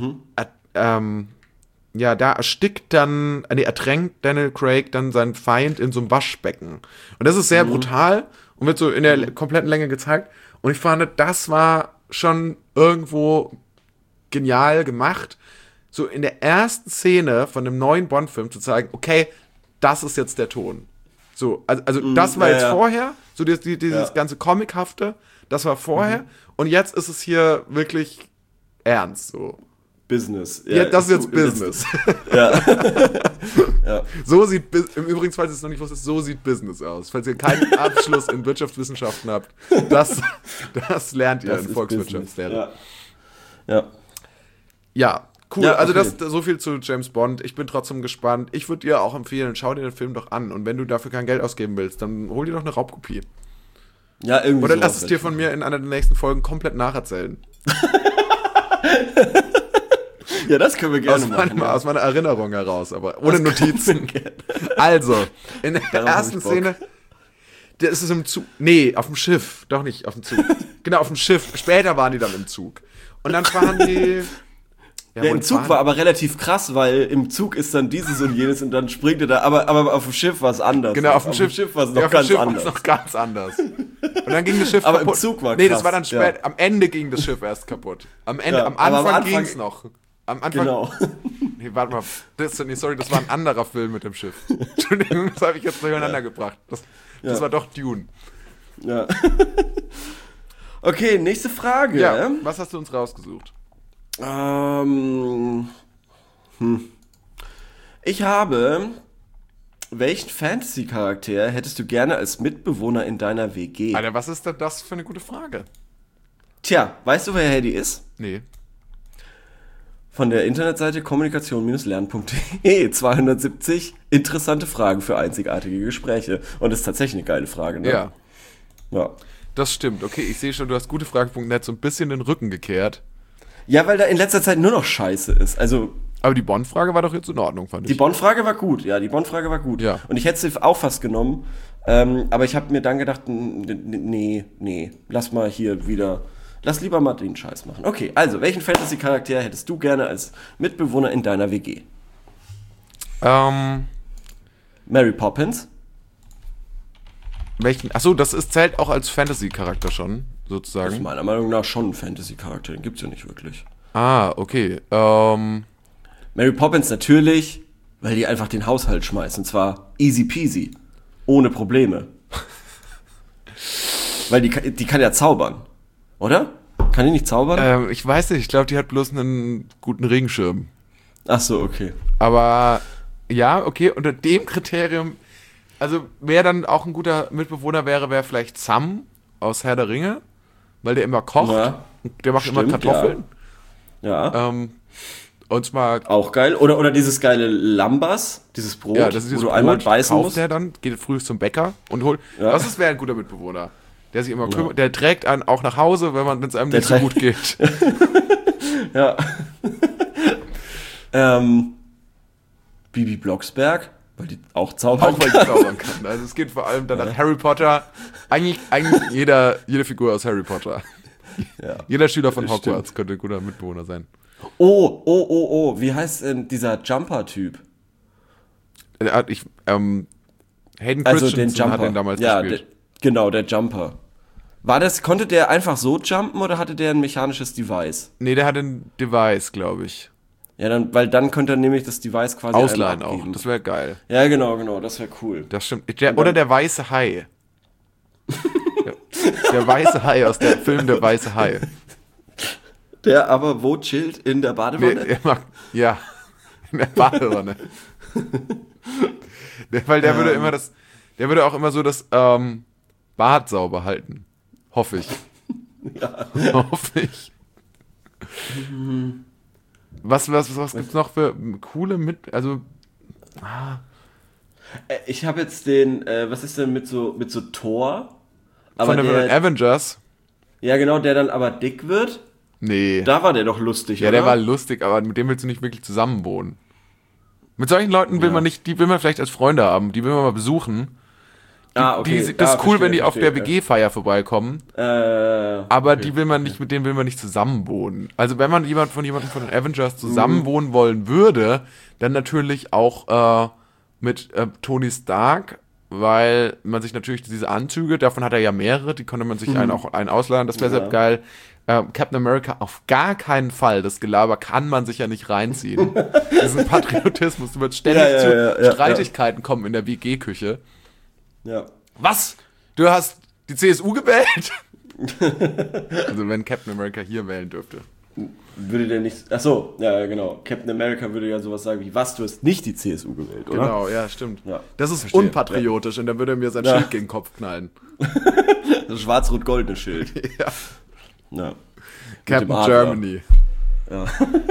ertränkt Daniel Craig dann seinen Feind in so einem Waschbecken. Und das ist sehr brutal und wird so in der kompletten Länge gezeigt. Und ich fand, das war schon irgendwo genial gemacht, so in der ersten Szene von einem neuen Bond-Film zu zeigen, okay, das ist jetzt der Ton. So, also das war jetzt vorher, so dieses ganze Comichafte, das war vorher. Und jetzt ist es hier wirklich ernst, so. Business. Ja, das ist jetzt Business. Ja. So sieht, im Übrigen, falls ihr es noch nicht wusstet, so sieht Business aus. Falls ihr keinen Abschluss in Wirtschaftswissenschaften habt, das lernt ihr in Volkswirtschaftslehre. Ja, cool. Ja, also okay. so viel zu James Bond. Ich bin trotzdem gespannt. Ich würde dir auch empfehlen, schau dir den Film doch an. Und wenn du dafür kein Geld ausgeben willst, dann hol dir doch eine Raubkopie. Ja, irgendwie. Oder lass es dir von mir in einer der nächsten Folgen komplett nacherzählen. Ja, das können wir gerne machen. Aus meiner Erinnerung heraus, aber ohne Notizen. Also, in der ersten Szene, der ist es im Zug. Nee, auf dem Schiff. Doch nicht auf dem Zug. Genau, auf dem Schiff. Später waren die dann im Zug. Und dann fahren die. Ja, im Zug war aber relativ krass, weil im Zug ist dann dieses und jenes und dann springt er da. Aber auf dem Schiff war es anders. Genau, auf dem Schiff war es noch ganz anders. noch ganz anders. Und dann ging das Schiff aber kaputt. Im Zug war krass. Nee, das war dann spät. Ja. Am Ende ging das Schiff erst kaputt. Am Anfang ging es noch. Am Anfang. Genau. Nee, warte mal. Das war ein anderer Film mit dem Schiff. Entschuldigung, das habe ich jetzt durcheinander gebracht. Das war doch Dune. Ja. Okay, nächste Frage. Ja, was hast du uns rausgesucht? Ich habe, welchen Fantasy-Charakter hättest du gerne als Mitbewohner in deiner WG? Alter, was ist denn das für eine gute Frage? Tja, weißt du, wer die ist? Nee. Von der Internetseite kommunikation-lernen.de 270 interessante Fragen für einzigartige Gespräche. Und das ist tatsächlich eine geile Frage, ne? Ja. Das stimmt. Okay, ich sehe schon, du hast gutefrage.net so ein bisschen den Rücken gekehrt. Ja, weil da in letzter Zeit nur noch Scheiße ist. Also, aber die Bonn-Frage war doch jetzt in Ordnung, fand ich. Die Bonn-Frage war gut, ja, Ja. Und ich hätte sie auch fast genommen, aber ich habe mir dann gedacht, nee, lass lieber mal den Scheiß machen. Okay, also, welchen Fantasy-Charakter hättest du gerne als Mitbewohner in deiner WG? Mary Poppins? Achso, zählt auch als Fantasy-Charakter schon, sozusagen. Das ist meiner Meinung nach schon ein Fantasy-Charakter, den gibt's ja nicht wirklich. Ah, okay. Mary Poppins natürlich, weil die einfach den Haushalt schmeißt, und zwar easy peasy, ohne Probleme. Weil die kann ja zaubern, oder? Kann die nicht zaubern? Ich weiß nicht, ich glaube, die hat bloß einen guten Regenschirm. Ach so, okay. Aber, ja, okay, unter dem Kriterium, also wer dann auch ein guter Mitbewohner wäre vielleicht Sam aus Herr der Ringe, weil der immer kocht, der macht immer Kartoffeln. Ja. Und zwar auch geil. Oder dieses geile Lambas, dieses Brot, ja, das ist wo du Brot, einmal beißen musst. Der dann, geht früh zum Bäcker und holt. Ja. Das wäre ein guter Mitbewohner, der sich immer kümmert. Der trägt einen auch nach Hause, wenn es einem nicht so gut geht. Ja. Bibi Blocksberg, weil die auch zaubern kann. Also es geht vor allem dann an Harry Potter. Eigentlich jede Figur aus Harry Potter. Ja. Jeder Schüler von Hogwarts könnte ein guter Mitbewohner sein. Oh, wie heißt denn dieser Jumper-Typ? Hayden Christensen hat den damals gespielt. Genau, der Jumper. Konnte der einfach so jumpen oder hatte der ein mechanisches Device? Nee, der hatte ein Device, glaube ich. Ja, weil dann könnte er nämlich das Device quasi ausleihen auch. Das wäre geil. Ja, genau, das wäre cool. Das stimmt. Oder der weiße Hai. Der weiße Hai aus dem Film Der weiße Hai. Der aber wo chillt? In der Badewanne? Ja, in der Badewanne. Weil der würde immer der würde auch immer so das Bad sauber halten. Hoffe ich. Ja. Hoffe ich. Was gibt's noch für coole also... Ich habe jetzt den, was ist denn mit so Thor? Aber von den Avengers? Ja, genau, der dann aber dick wird. Nee. Da war der doch lustig, Ja, oder? der war lustig, aber mit dem willst du nicht wirklich zusammenwohnen. Mit solchen Leuten will man nicht, die will man vielleicht als Freunde haben, die will man mal besuchen. Okay. Das ist cool, wenn die auf der WG-Feier vorbeikommen. Aber okay, mit denen will man nicht zusammenwohnen. Also wenn man von jemandem von den Avengers zusammenwohnen wollen würde, dann natürlich auch mit Tony Stark, weil man sich natürlich diese Anzüge, davon hat er ja mehrere, die konnte man sich einen ausleihen, das wäre sehr geil. Captain America auf gar keinen Fall. Das Gelaber kann man sich ja nicht reinziehen. Diesen Patriotismus, du wirst ständig zu Streitigkeiten kommen in der WG-Küche. Ja. Was? Du hast die CSU gewählt? Also wenn Captain America hier wählen dürfte. Würde der nicht... Achso, ja, genau. Captain America würde ja sowas sagen wie, was, du hast nicht die CSU gewählt, oder? Genau, ja, stimmt. Ja, das ist verstehe. unpatriotisch und dann würde er mir sein Schild gegen den Kopf knallen. Das schwarz-rot-goldene Schild. Ja. Ja. Captain Germany. Ja.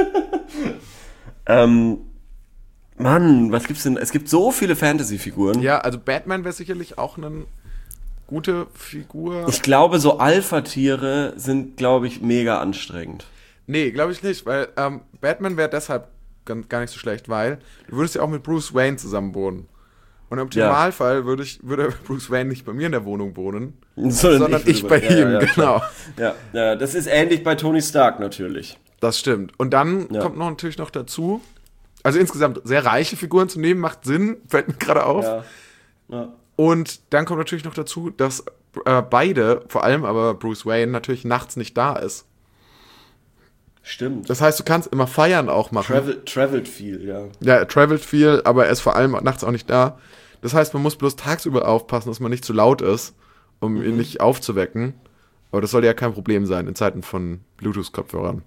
Mann, was gibt's denn? Es gibt so viele Fantasy-Figuren. Ja, also Batman wäre sicherlich auch eine gute Figur. Ich glaube, so Alpha-Tiere sind, glaube ich, mega anstrengend. Nee, glaube ich nicht, weil Batman wäre deshalb gar nicht so schlecht, weil du würdest ja auch mit Bruce Wayne zusammen wohnen. Und im Optimalfall würde Bruce Wayne nicht bei mir in der Wohnung wohnen, sondern ich bei ihm, genau. Ja, das ist ähnlich bei Tony Stark natürlich. Das stimmt. Und dann kommt natürlich noch dazu, also insgesamt sehr reiche Figuren zu nehmen, macht Sinn, fällt mir gerade auf. Ja. Und dann kommt natürlich noch dazu, dass beide, vor allem aber Bruce Wayne, natürlich nachts nicht da ist. Stimmt. Das heißt, du kannst immer Feiern auch machen. Travelt viel, ja. Ja, er travelt viel, aber er ist vor allem nachts auch nicht da. Das heißt, man muss bloß tagsüber aufpassen, dass man nicht zu laut ist, um ihn nicht aufzuwecken. Aber das sollte ja kein Problem sein in Zeiten von Bluetooth-Kopfhörern.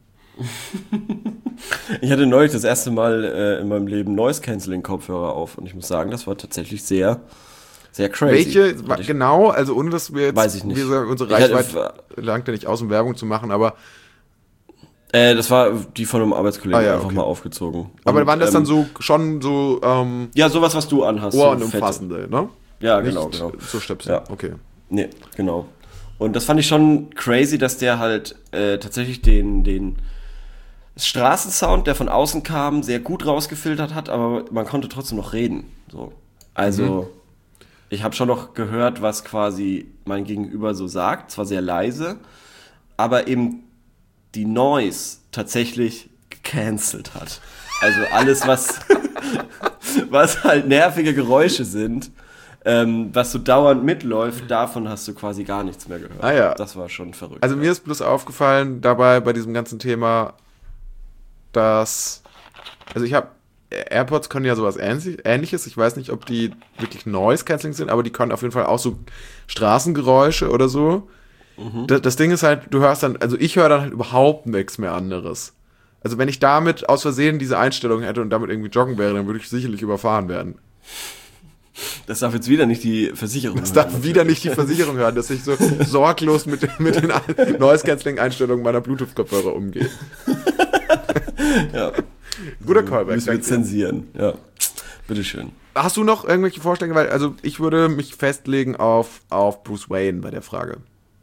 Ich hatte neulich das erste Mal in meinem Leben Noise-Canceling-Kopfhörer auf und ich muss sagen, das war tatsächlich sehr, sehr crazy. Welche genau? Also ohne, dass wir jetzt... Weiß ich nicht. Unsere Reichweite langt ja nicht aus, um Werbung zu machen, aber... Das war die von einem Arbeitskollegen einfach okay. mal aufgezogen. Aber waren das dann schon so... ja, sowas, was du anhast. Ohrenumfassende, ne? Ja, nicht genau. So Stöpsel, ja. Okay. Nee, genau. Und das fand ich schon crazy, dass der halt tatsächlich den Straßensound, der von außen kam, sehr gut rausgefiltert hat, aber man konnte trotzdem noch reden. So. Also, ich habe schon noch gehört, was quasi mein Gegenüber so sagt. Zwar sehr leise, aber eben die Noise tatsächlich gecancelt hat. Also alles, was halt nervige Geräusche sind, was so dauernd mitläuft, davon hast du quasi gar nichts mehr gehört. Ja. Das war schon verrückt. Also mir ist bloß aufgefallen dabei bei diesem ganzen Thema, dass, also ich habe, AirPods können ja sowas Ähnliches, ich weiß nicht, ob die wirklich Noise-Canceling sind, aber die können auf jeden Fall auch so Straßengeräusche oder so. Das Ding ist halt, du hörst dann, also ich höre dann halt überhaupt nichts mehr anderes. Also wenn ich damit aus Versehen diese Einstellung hätte und damit irgendwie joggen wäre, dann würde ich sicherlich überfahren werden. Das darf jetzt wieder nicht die Versicherung hören. Das darf wieder nicht die Versicherung hören, dass ich so sorglos mit den Noise-Canceling-Einstellungen meiner Bluetooth-Kopfhörer umgehe. Ja. Guter Callback. Müssen wir zensieren, ja. Bitteschön. Hast du noch irgendwelche Vorschläge? Weil, also ich würde mich festlegen auf Bruce Wayne bei der Frage.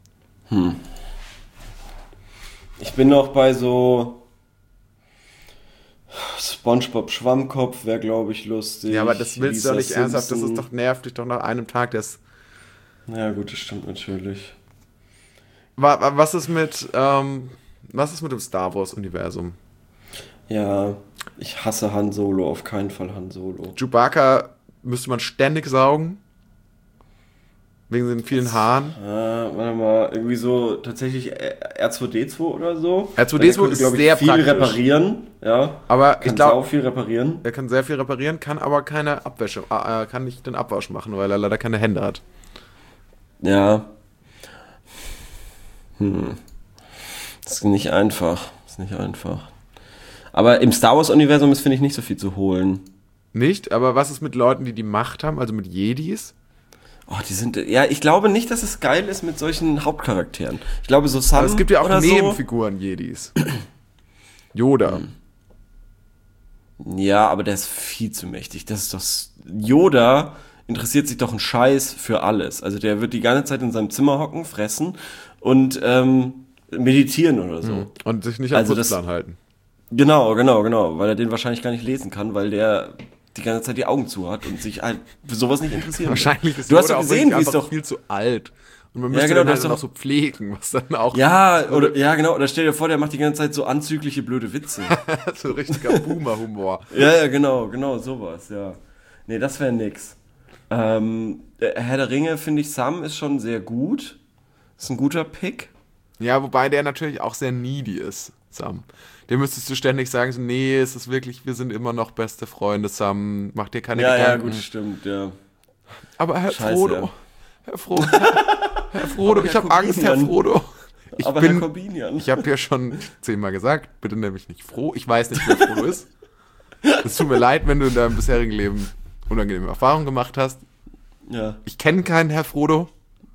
Ich bin noch bei so SpongeBob Schwammkopf wäre, glaube ich, lustig. Ja, aber das willst du doch nicht Lisa ernsthaft. Das Simpson. ist doch nervt dich doch nach einem Tag. Ja gut, das stimmt natürlich. Was ist mit dem Star Wars Universum? Ja, ich hasse Han Solo, auf keinen Fall Han Solo. Chewbacca müsste man ständig saugen. Wegen den vielen Haaren. Warte mal, irgendwie so tatsächlich R2D2 oder so. R2D2 ist sehr viel praktisch. Reparieren, ja. Aber kann ich glaube, auch viel reparieren. er kann sehr viel reparieren, kann aber keine Abwäsche, kann nicht den Abwasch machen, weil er leider keine Hände hat. Ja. Das ist nicht einfach. Aber im Star Wars Universum ist, finde ich, nicht so viel zu holen. Nicht? Aber was ist mit Leuten, die Macht haben, also mit Jedis? Oh, die sind, ja, ich glaube nicht, dass es geil ist mit solchen Hauptcharakteren. Ich glaube, so Sam Aber es gibt ja auch oder Nebenfiguren Jedis. Yoda. Ja, aber der ist viel zu mächtig. Das ist doch... Yoda interessiert sich doch einen Scheiß für alles. Also der wird die ganze Zeit in seinem Zimmer hocken, fressen und meditieren oder so. Und sich nicht am Also Putzplan halten. Genau, weil er den wahrscheinlich gar nicht lesen kann, weil der die ganze Zeit die Augen zu hat und sich halt für sowas nicht interessiert. Wahrscheinlich ist Du hast Yoda doch auch gesehen, wie es einfach doch... viel zu alt. Und man müsste genau, den du halt hast dann doch- auch so pflegen, was dann auch Ja, oder stell dir vor, der macht die ganze Zeit so anzügliche blöde Witze. so richtiger Boomer-Humor. Ja, genau, sowas, ja. Nee, das wäre nix. Herr der Ringe, finde ich, Sam ist schon sehr gut. Ist ein guter Pick. Ja, wobei der natürlich auch sehr needy ist, Sam. Dem müsstest du ständig sagen, so, nee, es ist wirklich, wir sind immer noch beste Freunde, Sam, mach dir keine Ja, Gedanken. gut, stimmt, ja. Aber Herr Scheiße, Frodo, ja. Herr Frodo, Aber ich Herr habe Angst, Herr Corbinian. Frodo. Herr Corbinian. Ich habe ja schon 10-mal gesagt, bitte nenn mich nicht Frodo. Ich weiß nicht, wer Frodo ist. Es tut mir leid, wenn du in deinem bisherigen Leben unangenehme Erfahrungen gemacht hast. Ja. Ich kenne keinen Herr Frodo.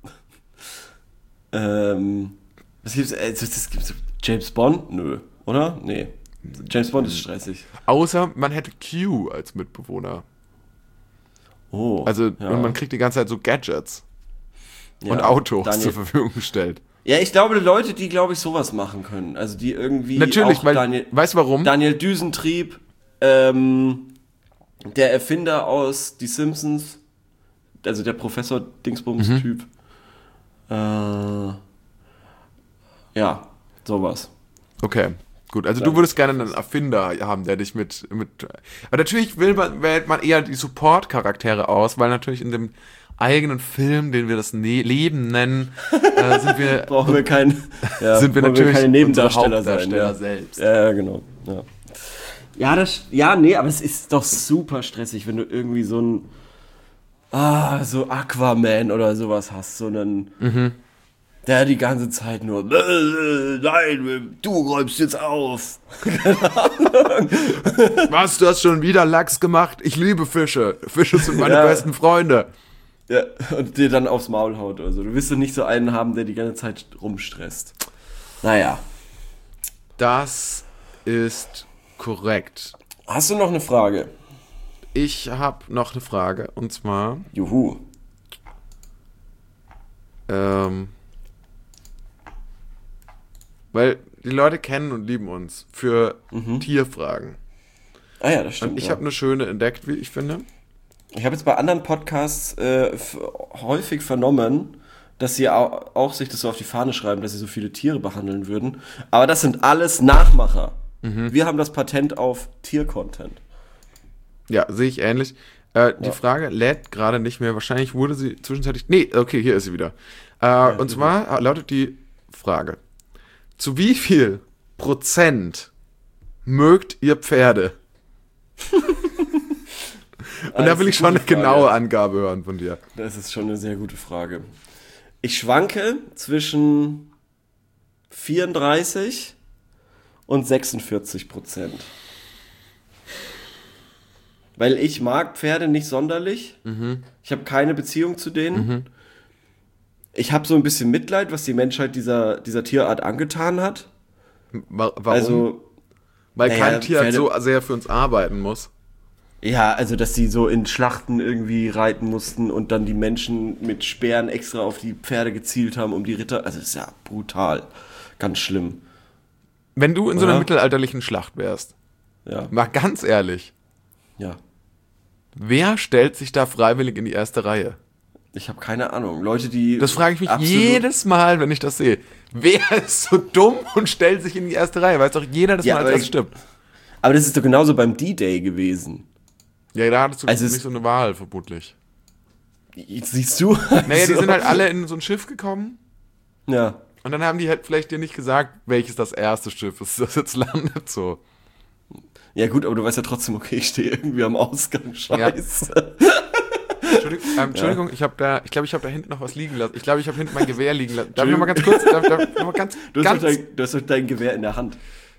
Was gibt's? Das gibt's James Bond? Nö, oder? Nee. James Bond ist stressig. Außer man hätte Q als Mitbewohner. Oh. Also ja. und man kriegt die ganze Zeit so Gadgets Ja, und Autos Daniel- zur Verfügung gestellt. Ja, ich glaube, Leute, die, glaube ich, sowas machen können. Also die irgendwie Natürlich, auch weil, weißt du warum? Daniel Düsentrieb, der Erfinder aus Die Simpsons, also der Professor Dingsbums-Typ. Ja, sowas. Okay, gut. Also du würdest gerne einen Erfinder haben, der dich mit aber natürlich wählt man eher die Support-Charaktere aus, weil natürlich in dem eigenen Film, den wir das Leben nennen, sind wir Brauchen wir keinen, sind wir wollen natürlich keine Nebendarsteller unsere Hauptdarsteller sein. selbst. Ja, genau. Ja, nee, aber es ist doch super stressig, wenn du irgendwie so ein so Aquaman oder sowas hast, so einen der die ganze Zeit nur nein, du räumst jetzt auf. Was, du hast schon wieder Lachs gemacht? Ich liebe Fische. Fische sind meine Ja. besten Freunde. Ja, und dir dann aufs Maul haut oder so. Du willst doch nicht so einen haben, der die ganze Zeit rumstresst. Naja. Das ist korrekt. Hast du noch eine Frage? Ich habe noch eine Frage und zwar Juhu. weil die Leute kennen und lieben uns für Tierfragen. Ah ja, das stimmt. Und ich ja. habe eine schöne entdeckt, wie ich finde. Ich habe jetzt bei anderen Podcasts häufig vernommen, dass sie auch sich das so auf die Fahne schreiben, dass sie so viele Tiere behandeln würden. Aber das sind alles Nachmacher. Wir haben das Patent auf Tiercontent. Ja, sehe ich ähnlich. Die Frage lädt gerade nicht mehr. Wahrscheinlich wurde sie zwischenzeitlich... Nee, okay, hier ist sie wieder. Und zwar lautet die Frage. Zu wie viel Prozent mögt ihr Pferde? Und da will ich schon eine genaue Angabe hören von dir. Das ist schon eine sehr gute Frage. Ich schwanke zwischen 34 und 46%. Weil ich mag Pferde nicht sonderlich. Ich habe keine Beziehung zu denen. Ich habe so ein bisschen Mitleid, was die Menschheit dieser Tierart angetan hat. Warum? Also, weil naja, kein Tier halt Pferde- so sehr für uns arbeiten muss. ja, also dass sie so in Schlachten irgendwie reiten mussten und dann die Menschen mit Speeren extra auf die Pferde gezielt haben, um die Ritter. Also das ist ja brutal. Ganz schlimm. Wenn du in so einer Oder? mittelalterlichen Schlacht wärst, Ja. mal ganz ehrlich, Ja. wer stellt sich da freiwillig in die erste Reihe? Ich habe keine Ahnung. Leute, die. Das frage ich mich absolut- jedes Mal, wenn ich das sehe. Wer ist so dumm und stellt sich in die erste Reihe? Weiß doch jeder, dass Ja, man als aber erstes stirbt. Aber das ist doch genauso beim D-Day gewesen. Ja, da hattest du Also nicht es- so eine Wahl, vermutlich. Jetzt siehst du? Naja, die sind halt alle in so ein Schiff gekommen Ja. und dann haben die halt vielleicht dir nicht gesagt, welches das erste Schiff ist, das jetzt landet so. Ja, gut, aber du weißt ja trotzdem, okay, ich stehe irgendwie am Ausgang. Scheiße. Entschuldigung, ich glaube, ich habe da hinten noch was liegen lassen. Ich glaube, ich habe hinten mein Gewehr liegen lassen. Darf ich noch mal ganz kurz? Darf noch mal ganz, Du ganz, hast doch dein Gewehr in der Hand.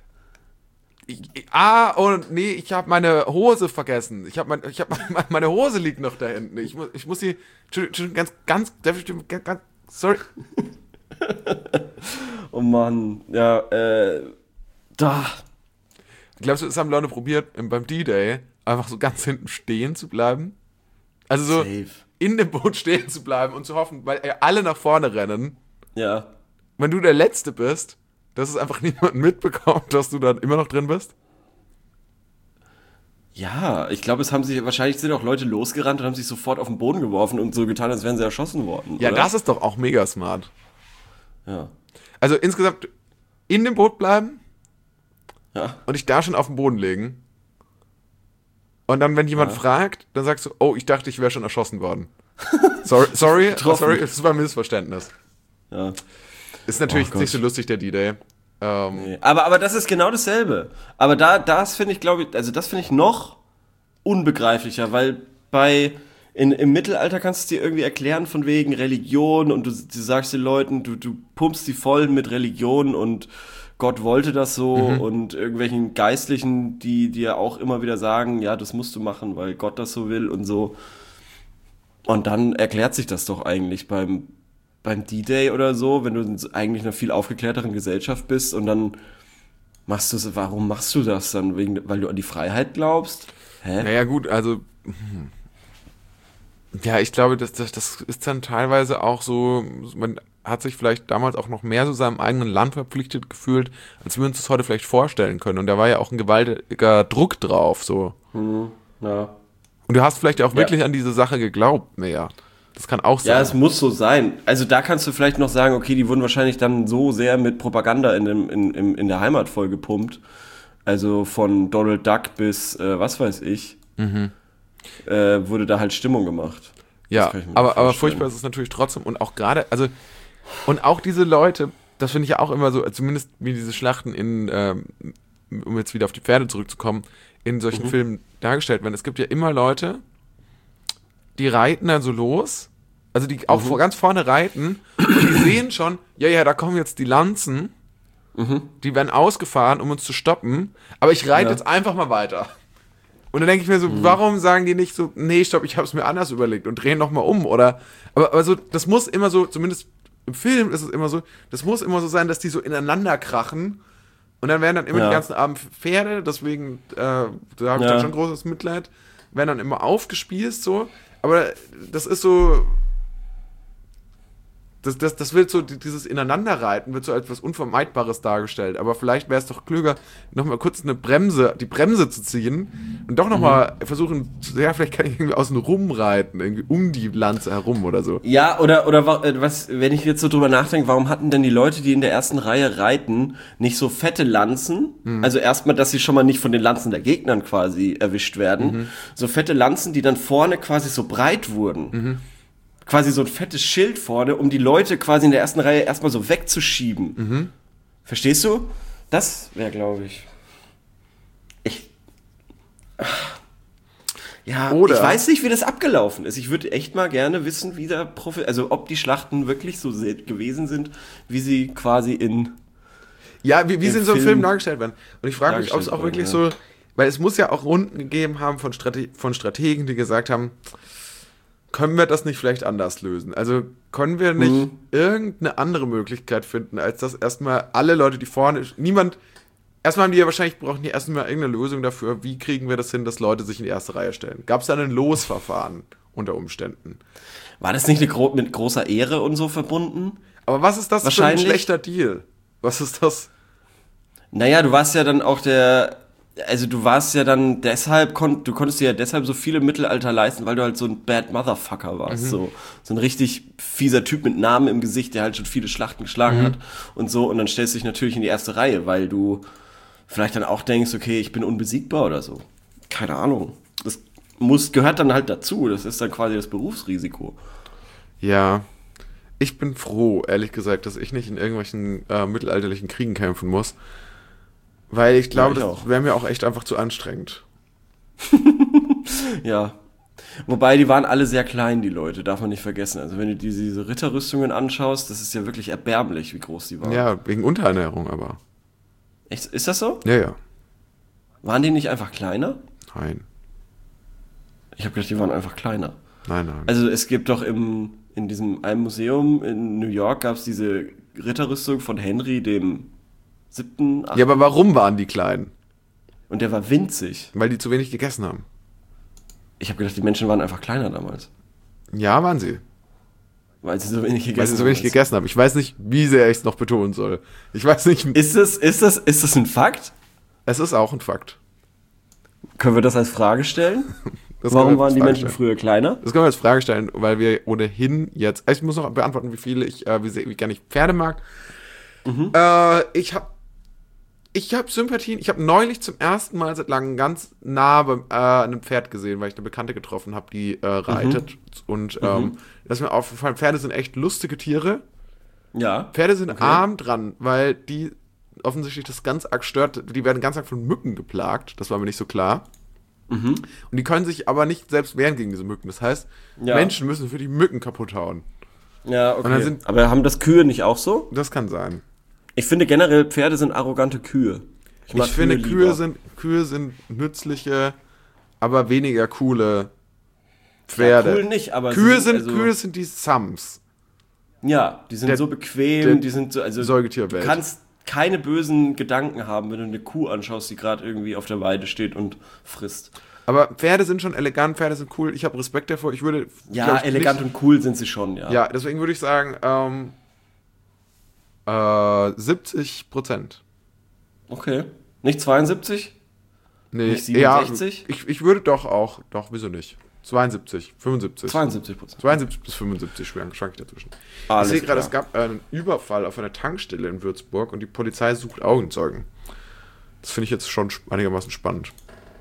und nee, ich habe meine Hose vergessen. Meine Hose liegt noch da hinten. Ich muss die, Entschuldigung, darf ich ganz, sorry. Oh Mann. Ja, da. glaubst du, es haben Leute probiert, beim D-Day einfach so ganz hinten stehen zu bleiben? Also so Safe. in dem Boot stehen zu bleiben und zu hoffen, weil alle nach vorne rennen. Ja. Wenn du der Letzte bist, dass es einfach niemand mitbekommt, dass du dann immer noch drin bist? Ja, ich glaube, wahrscheinlich sind auch Leute losgerannt und haben sich sofort auf den Boden geworfen und so getan, als wären sie erschossen worden. Ja, oder? das ist doch auch mega smart. Ja. Also insgesamt in dem Boot bleiben Ja. und dich da schon auf den Boden legen. Und dann, wenn jemand fragt, dann sagst du, oh, ich dachte, ich wäre schon erschossen worden. Sorry, Getroffen. es war ein Missverständnis. Ja. Ist natürlich Oh Gott. nicht so lustig, der D-Day. Nee. Aber das ist genau dasselbe. Aber das finde ich, glaube ich, also das finde ich noch unbegreiflicher, weil im Mittelalter kannst du es dir irgendwie erklären von wegen Religion und du sagst den Leuten, du pumpst die voll mit Religion und Gott wollte das so und irgendwelchen Geistlichen, die dir auch immer wieder sagen, ja, das musst du machen, weil Gott das so will und so. Und dann erklärt sich das doch eigentlich beim D-Day oder so, wenn du eigentlich in einer viel aufgeklärteren Gesellschaft bist und dann warum machst du das dann? Weil du an die Freiheit glaubst? Hä? Naja gut, also ja, ich glaube, das ist dann teilweise auch so, man hat sich vielleicht damals auch noch mehr so seinem eigenen Land verpflichtet gefühlt, als wir uns das heute vielleicht vorstellen können. Und da war ja auch ein gewaltiger Druck drauf, so. Ja. Und du hast vielleicht auch wirklich an diese Sache geglaubt mehr. Das kann auch sein. Ja, es muss so sein. Also da kannst du vielleicht noch sagen, okay, die wurden wahrscheinlich dann so sehr mit Propaganda in der Heimat voll gepumpt. Also von Donald Duck bis was weiß ich, wurde da halt Stimmung gemacht. Ja, Das kann ich mir aber vorstellen. furchtbar ist es natürlich trotzdem. Und auch gerade, also, und auch diese Leute, das finde ich ja auch immer so, zumindest wie diese Schlachten um jetzt wieder auf die Pferde zurückzukommen, in solchen Filmen dargestellt werden. Es gibt ja immer Leute, die reiten dann so los, also die auch ganz vorne reiten und die sehen schon, ja, da kommen jetzt die Lanzen, die werden ausgefahren, um uns zu stoppen, aber ich reite jetzt einfach mal weiter. Und dann denke ich mir so, warum sagen die nicht so, nee, stopp, ich habe es mir anders überlegt und drehen nochmal um, oder, aber so, das muss immer so, zumindest im Film ist es immer so, das muss immer so sein, dass die so ineinander krachen und dann werden dann immer die ganzen armen Pferde, deswegen, da habe ich dann schon großes Mitleid, werden dann immer aufgespießt, so, aber das ist so, das wird so, dieses Ineinanderreiten wird so als etwas Unvermeidbares dargestellt, aber vielleicht wäre es doch klüger, nochmal kurz die Bremse zu ziehen und doch nochmal versuchen, ja, vielleicht kann ich irgendwie außen rumreiten, irgendwie um die Lanze herum oder so. Ja, oder was, wenn ich jetzt so drüber nachdenke, warum hatten denn die Leute, die in der ersten Reihe reiten, nicht so fette Lanzen? Also erstmal, dass sie schon mal nicht von den Lanzen der Gegnern quasi erwischt werden. So fette Lanzen, die dann vorne quasi so breit wurden. Quasi so ein fettes Schild vorne, um die Leute quasi in der ersten Reihe erstmal so wegzuschieben. Verstehst du? Das wäre, glaube ich. Ja, Oder- ich weiß nicht, wie das abgelaufen ist. Ich würde echt mal gerne wissen, wie also ob die Schlachten wirklich so gewesen sind, wie sie quasi Ja, wie sie in so einem Film Film dargestellt werden. Und ich frage mich, ob es auch dargestellt wirklich werden, so, weil es muss ja auch Runden gegeben haben von Strategen, die gesagt haben, können wir das nicht vielleicht anders lösen? Also können wir nicht irgendeine andere Möglichkeit finden, als dass erstmal alle Leute, die vorne, erstmal haben die ja wahrscheinlich, brauchen die erstmal irgendeine Lösung dafür, wie kriegen wir das hin, dass Leute sich in die erste Reihe stellen? Gab es da ein Losverfahren unter Umständen? War das nicht mit großer Ehre und so verbunden? Aber was ist das für ein Wahrscheinlich. schlechter Deal? Was ist das? Naja, du warst ja dann auch du warst ja dann deshalb, du konntest dir ja deshalb so viele Mittelalter leisten, weil du halt so ein Bad Motherfucker warst, so ein richtig fieser Typ mit Namen im Gesicht, der halt schon viele Schlachten geschlagen hat und so, und dann stellst du dich natürlich in die erste Reihe, weil du vielleicht dann auch denkst, okay, ich bin unbesiegbar oder so. Keine Ahnung. Das gehört dann halt dazu, das ist dann quasi das Berufsrisiko. Ja, ich bin froh, ehrlich gesagt, dass ich nicht in irgendwelchen mittelalterlichen Kriegen kämpfen muss. Weil ich glaube, ich das auch. wäre mir auch echt einfach zu anstrengend. Ja. Wobei, die waren alle sehr klein, die Leute, darf man nicht vergessen. Also wenn du diese Ritterrüstungen anschaust, das ist ja wirklich erbärmlich, wie groß die waren. Ja, wegen Unterernährung aber. Echt, ist das so? Ja. Waren die nicht einfach kleiner? Nein. Ich habe gedacht, die waren einfach kleiner. Nein. Also es gibt doch in diesem einem Museum in New York gab es diese Ritterrüstung von Henry dem 7., 8. Ja, aber warum waren die klein? Und der war winzig. Weil die zu wenig gegessen haben. Ich habe gedacht, die Menschen waren einfach kleiner damals. Ja, waren sie. Weil sie so wenig gegessen Weil sie so wenig gegessen haben. Ich weiß nicht, wie sehr ich es noch betonen soll. Ich weiß nicht. Ist das ein Fakt? Es ist auch ein Fakt. Können wir das als Frage stellen? Das können Warum wir waren als die Frage Menschen stellen. früher kleiner? Das können wir als Frage stellen, weil wir ohnehin jetzt. Ich muss noch beantworten, wie viele wie gerne ich Pferde mag. Ich habe Sympathien. Ich habe neulich zum ersten Mal seit langem ganz nah bei einem Pferd gesehen, weil ich eine Bekannte getroffen habe, die reitet. Und das ist mir aufgefallen, Pferde sind echt lustige Tiere. Ja. Pferde sind arm dran, weil die offensichtlich das ganz arg stört. Die werden ganz arg von Mücken geplagt. Das war mir nicht so klar. Und die können sich aber nicht selbst wehren gegen diese Mücken. Das heißt, Menschen müssen für die Mücken kaputt hauen. Ja, Und dann sind- aber haben das Kühe nicht auch so? Das kann sein. Ich finde generell, Pferde sind arrogante Kühe. Ich finde, Kühe sind nützliche, aber weniger coole Pferde. Ja, cool nicht, aber Kühe sie sind, sind die Sams. Ja, die sind Der- so bequem, die sind so, also Säugetierwelt. du kannst keine bösen Gedanken haben, wenn du eine Kuh anschaust, die gerade irgendwie auf der Weide steht und frisst. Aber Pferde sind schon elegant, Pferde sind cool. Ich habe Respekt davor. Ich würde, Ja, glaub ich, elegant nicht, und cool sind sie schon, ja. Ja, deswegen würde ich sagen 70%. Okay. Nicht 72? Nee, Nicht 67? Ja, ich würde doch, wieso nicht? 72, 75. 72%. 72 bis 75 schwank ich dazwischen. Alles Ich sehe gerade, klar. es gab einen Überfall auf einer Tankstelle in Würzburg und die Polizei sucht Augenzeugen. Das finde ich jetzt schon einigermaßen spannend.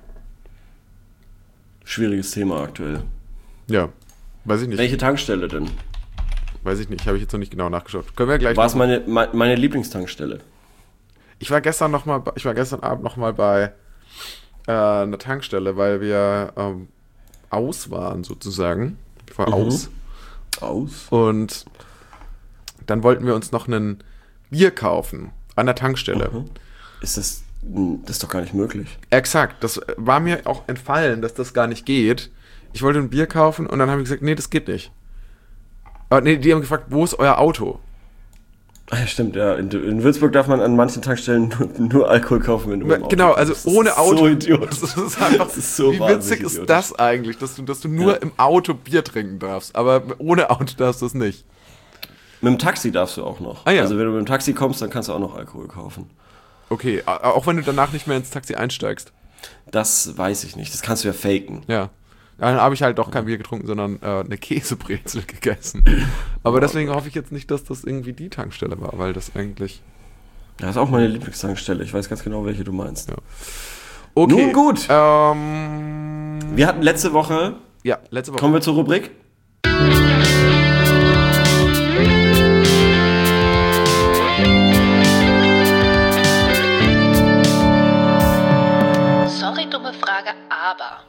Schwieriges Thema aktuell. Ja, weiß ich nicht. Welche Tankstelle denn? Weiß ich nicht, habe ich jetzt noch nicht genau nachgeschaut. Können wir gleich War es noch- meine Lieblingstankstelle? Ich war gestern Abend nochmal bei einer Tankstelle, weil wir aus waren sozusagen. Ich war aus. Aus? Und dann wollten wir uns noch ein Bier kaufen an der Tankstelle. Das ist doch gar nicht möglich. Exakt, das war mir auch entfallen, dass das gar nicht geht. Ich wollte ein Bier kaufen und dann habe ich gesagt, nee, das geht nicht. Aber nee, die haben gefragt, wo ist euer Auto? Ah, ja, stimmt, ja. In Würzburg darf man an manchen Tankstellen nur Alkohol kaufen, wenn du mit dem Auto Genau, kommst. also Das ohne ist Auto. So Idiot. Das ist einfach, Das ist so wie wahnsinnig witzig ist idiotisch. das eigentlich, dass du nur im Auto Bier trinken darfst, aber ohne Auto darfst du es nicht. Mit dem Taxi darfst du auch noch. Ah, ja. Also wenn du mit dem Taxi kommst, dann kannst du auch noch Alkohol kaufen. Okay, auch wenn du danach nicht mehr ins Taxi einsteigst. Das weiß ich nicht. Das kannst du ja faken. Ja. Dann habe ich halt doch kein Bier getrunken, sondern eine Käsebrezel gegessen. Aber deswegen hoffe ich jetzt nicht, dass das irgendwie die Tankstelle war, weil das eigentlich... Das ist auch meine Lieblingstankstelle. Ich weiß ganz genau, welche du meinst. Ja. Okay. Nun gut. Ja, Wir hatten letzte Woche... letzte Woche. Kommen wir zur Rubrik? Sorry, dumme Frage, aber.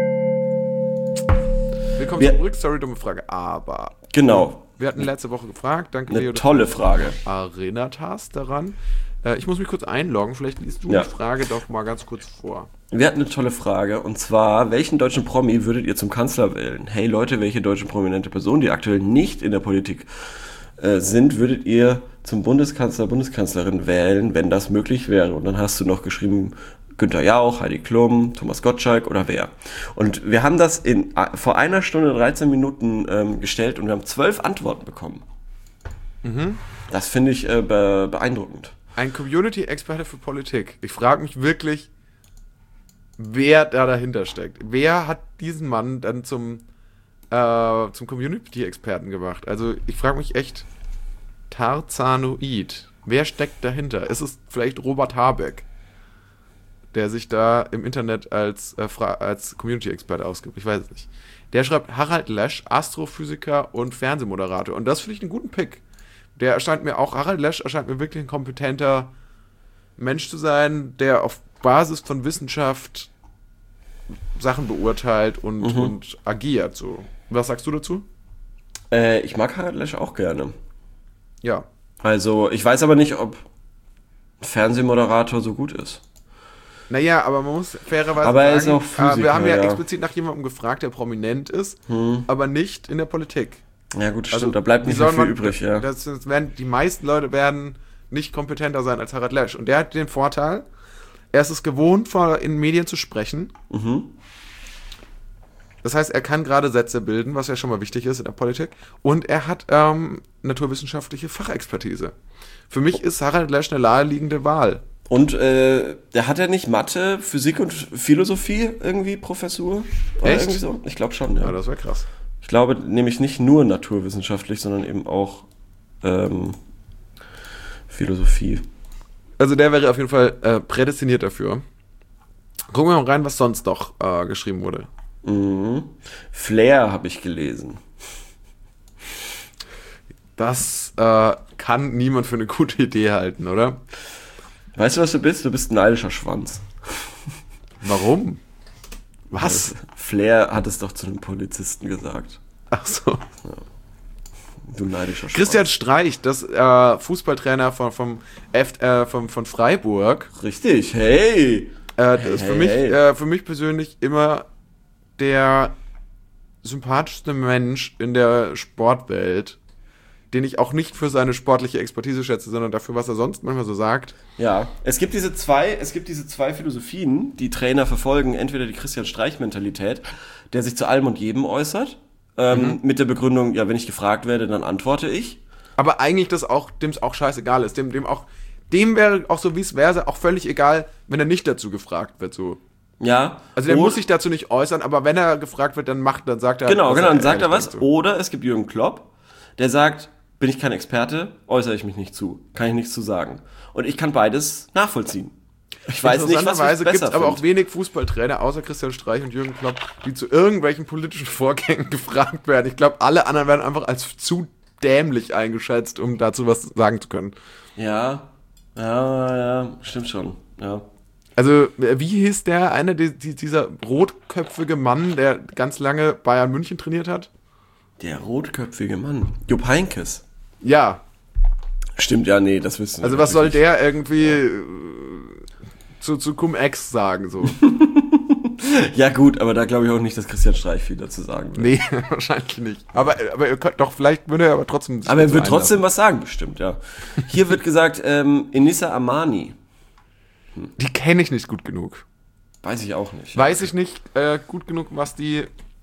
Willkommen Wir- zurück, sorry, dumme Frage. Aber Genau. wir hatten letzte Woche gefragt, danke Eine Leo, dass tolle du Frage. erinnert hast daran. Ich muss mich kurz einloggen, vielleicht liest du Ja. die Frage doch mal ganz kurz vor. Wir hatten eine tolle Frage, und zwar, welchen deutschen Promi würdet ihr zum Kanzler wählen? Hey Leute, welche deutsche prominente Person, die aktuell nicht in der Politik sind, würdet ihr zum Bundeskanzler, Bundeskanzlerin wählen, wenn das möglich wäre? Und dann hast du noch geschrieben, Günther Jauch, Heidi Klum, Thomas Gottschalk oder wer? Und wir haben das vor 1 Stunde 13 Minuten gestellt und wir haben 12 Antworten bekommen. Das finde ich beeindruckend. Ein Community-Experte für Politik. Ich frage mich wirklich, wer da dahinter steckt. Wer hat diesen Mann dann zum Community-Experten gemacht? Also ich frage mich echt, Tarzanoid. Wer steckt dahinter? Ist es vielleicht Robert Habeck, der sich da im Internet als Community-Experte ausgibt? Ich weiß es nicht. Der schreibt Harald Lesch, Astrophysiker und Fernsehmoderator. Und das finde ich einen guten Pick. Harald Lesch erscheint mir wirklich ein kompetenter Mensch zu sein, der auf Basis von Wissenschaft Sachen beurteilt und agiert. So. Was sagst du dazu? Ich mag Harald Lesch auch gerne. Ja. Also, ich weiß aber nicht, ob ein Fernsehmoderator so gut ist. Naja, aber man muss fairerweise Aber er ist sagen, auch Physiker, wir haben ja ja. explizit nach jemandem gefragt, der prominent ist, aber nicht in der Politik. Ja gut, stimmt, Also, da bleibt wie nicht mehr soll viel man- übrig, ja. Die meisten Leute werden nicht kompetenter sein als Harald Lesch. Und der hat den Vorteil, Er ist es gewohnt, in Medien zu sprechen. Das heißt, er kann gerade Sätze bilden, was ja schon mal wichtig ist in der Politik. Und er hat naturwissenschaftliche Fachexpertise. Für mich ist Harald Lesch eine naheliegende Wahl. Und der hat ja nicht Mathe, Physik und Philosophie irgendwie Professur? Oder Echt? irgendwie so? Ich glaube schon, ja. Ja, das wäre krass. Ich glaube nämlich nicht nur naturwissenschaftlich, sondern eben auch Philosophie. Also der wäre auf jeden Fall prädestiniert dafür. Gucken wir mal rein, was sonst noch geschrieben wurde. Flair habe ich gelesen. Das kann niemand für eine gute Idee halten, oder? Weißt du, was du bist? Du bist ein neidischer Schwanz. Warum? Was? Flair hat es doch zu einem Polizisten gesagt. Ach so. Du neidischer Schwanz. Christian Streich, das Fußballtrainer von Freiburg, Richtig, hey! ist für mich persönlich immer der sympathischste Mensch in der Sportwelt, den ich auch nicht für seine sportliche Expertise schätze, sondern dafür, was er sonst manchmal so sagt. Ja, es gibt diese zwei Philosophien, die Trainer verfolgen. Entweder die Christian-Streich-Mentalität, der sich zu allem und jedem äußert, mit der Begründung, ja, wenn ich gefragt werde, dann antworte ich. Aber eigentlich dem es auch scheißegal ist. Dem wäre auch so, wie es wäre, auch völlig egal, wenn er nicht dazu gefragt wird, so. Ja. Also der muss sich dazu nicht äußern, aber wenn er gefragt wird, dann sagt er... Genau, dann sagt er ehrlich was. denkt, so. Oder es gibt Jürgen Klopp, der sagt, bin ich kein Experte, äußere ich mich nicht zu. Kann ich nichts zu sagen. Und ich kann beides nachvollziehen. Ich weiß nicht, was ich Interessanterweise gibt besser es aber auch finde. wenig Fußballtrainer, außer Christian Streich und Jürgen Klopp, die zu irgendwelchen politischen Vorgängen gefragt werden. Ich glaube, alle anderen werden einfach als zu dämlich eingeschätzt, um dazu was sagen zu können. Ja, stimmt schon. Ja. Also, wie hieß der, dieser rotköpfige Mann, der ganz lange Bayern München trainiert hat? Der rotköpfige Mann. Jupp Heynckes. Ja. Stimmt, ja, nee, das wissen wir. Also, was soll der irgendwie zu Cum-Ex sagen, so? Ja gut, aber da glaube ich auch nicht, dass Christian Streich viel dazu sagen wird. Nee, wahrscheinlich nicht. Aber ihr könnt doch, vielleicht würde er aber trotzdem... Aber er wird trotzdem was sagen, bestimmt, ja. Hier wird gesagt, Enissa Amani. Die kenne ich nicht gut genug. Weiß ich auch nicht. Weiß ich nicht gut genug, was die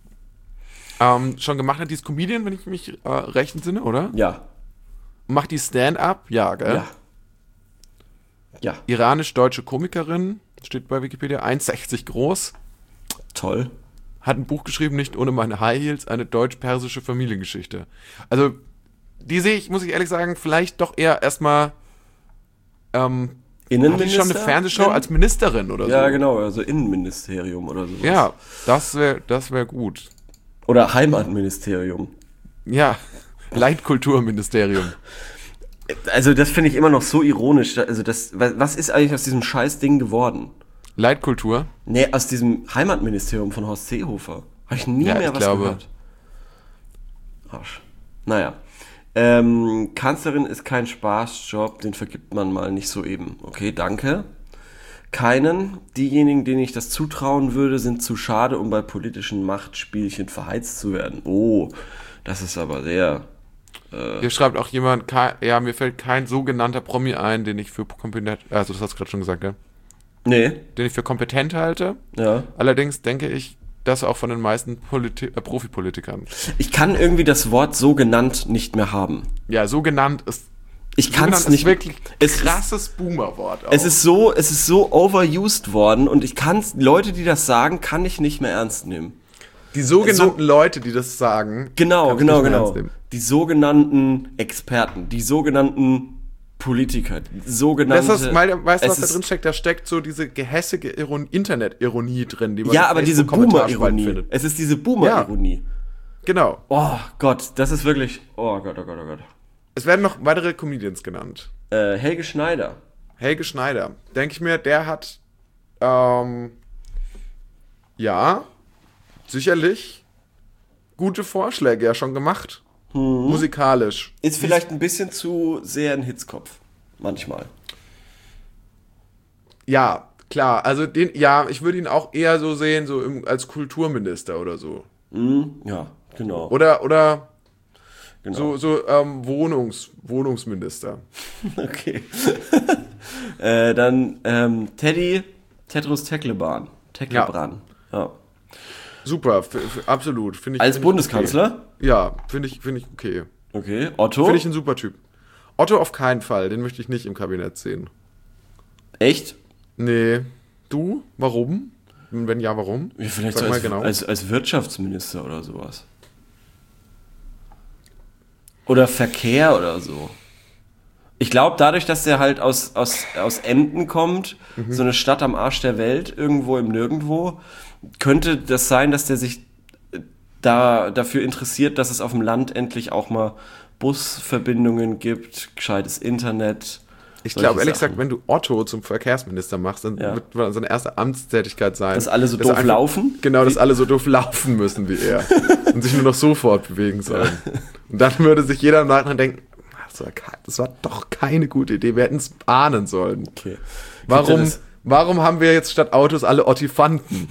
schon gemacht hat. Die ist Comedian, wenn ich mich recht entsinne, oder? Ja. Macht die Stand-up? Ja, gell? Ja. Iranisch-deutsche Komikerin, steht bei Wikipedia, 1,60 groß. Toll. Hat ein Buch geschrieben, nicht ohne meine High Heels, eine deutsch-persische Familiengeschichte. Also, die sehe ich, muss ich ehrlich sagen, vielleicht doch eher erstmal hat die schon eine Fernsehshow als Ministerin oder so? Ja, genau, also Innenministerium oder sowas. Ja, das wär gut. Oder Heimatministerium. Ja, Leitkulturministerium. Also das finde ich immer noch so ironisch. Also was ist eigentlich aus diesem Scheiß-Ding geworden? Leitkultur? Nee, aus diesem Heimatministerium von Horst Seehofer. Habe ich nie mehr was gehört. Arsch. Naja. Kanzlerin ist kein Spaßjob, den vergibt man mal nicht so eben. Okay, danke. Keinen. Diejenigen, denen ich das zutrauen würde, sind zu schade, um bei politischen Machtspielchen verheizt zu werden. Oh, das ist aber sehr... Hier schreibt auch jemand, mir fällt kein sogenannter Promi ein, den ich für kompetent... Also das hast du gerade schon gesagt, gell? Nee. Den ich für kompetent halte. Ja. Allerdings denke ich, das auch von den meisten Profipolitikern. Ich kann irgendwie das Wort so genannt nicht mehr haben. Ja, so genannt ist... Ich kann es nicht. Wirklich krasses Boomer-Wort auch. Es ist so overused worden und Leute, die das sagen, kann ich nicht mehr ernst nehmen. Die sogenannten Leute, die das sagen. Genau. Die sogenannten Experten, die sogenannten Politiker, die sogenannten... Weißt du, was da drin steckt? Da steckt so diese gehässige Internet-Ironie drin, die man ja, aber diese Boomer-Ironie. findet. Es ist diese Boomer-Ironie. Ja, genau. Oh Gott, das ist wirklich... Oh Gott. Es werden noch weitere Comedians genannt. Helge Schneider. Denke ich mir, der hat sicherlich gute Vorschläge ja schon gemacht. Musikalisch. Ist vielleicht ein bisschen zu sehr ein Hitzkopf. Manchmal. Ja, klar. Also ich würde ihn auch eher so sehen, so als Kulturminister oder so. Ja, genau. Oder genau. so Wohnungsminister. Okay. Dann Tedros Teklebran. Ja. Super, absolut. Als Bundeskanzler? Okay. Ja, finde ich okay. Okay, Otto? Finde ich ein super Typ. Otto auf keinen Fall, den möchte ich nicht im Kabinett sehen. Echt? Nee. Du? Warum? Wenn ja, warum? Ja, vielleicht Sag so mal genau. als Wirtschaftsminister oder sowas. Oder Verkehr oder so. Ich glaube, dadurch, dass der halt aus Emden kommt, so eine Stadt am Arsch der Welt, irgendwo im Nirgendwo, könnte das sein, dass der sich dafür interessiert, dass es auf dem Land endlich auch mal Busverbindungen gibt, gescheites Internet. Ich glaube, ehrlich gesagt, wenn du Otto zum Verkehrsminister machst, dann wird seine erste Amtstätigkeit sein. Dass alle so doof laufen? Genau, dass alle so doof laufen müssen wie er. Und sich nur noch so fortbewegen sollen. Ja. Und dann würde sich jeder im Nachhinein denken, das war doch keine gute Idee, wir hätten es ahnen sollen. Okay. Warum haben wir jetzt statt Autos alle Ottifanten?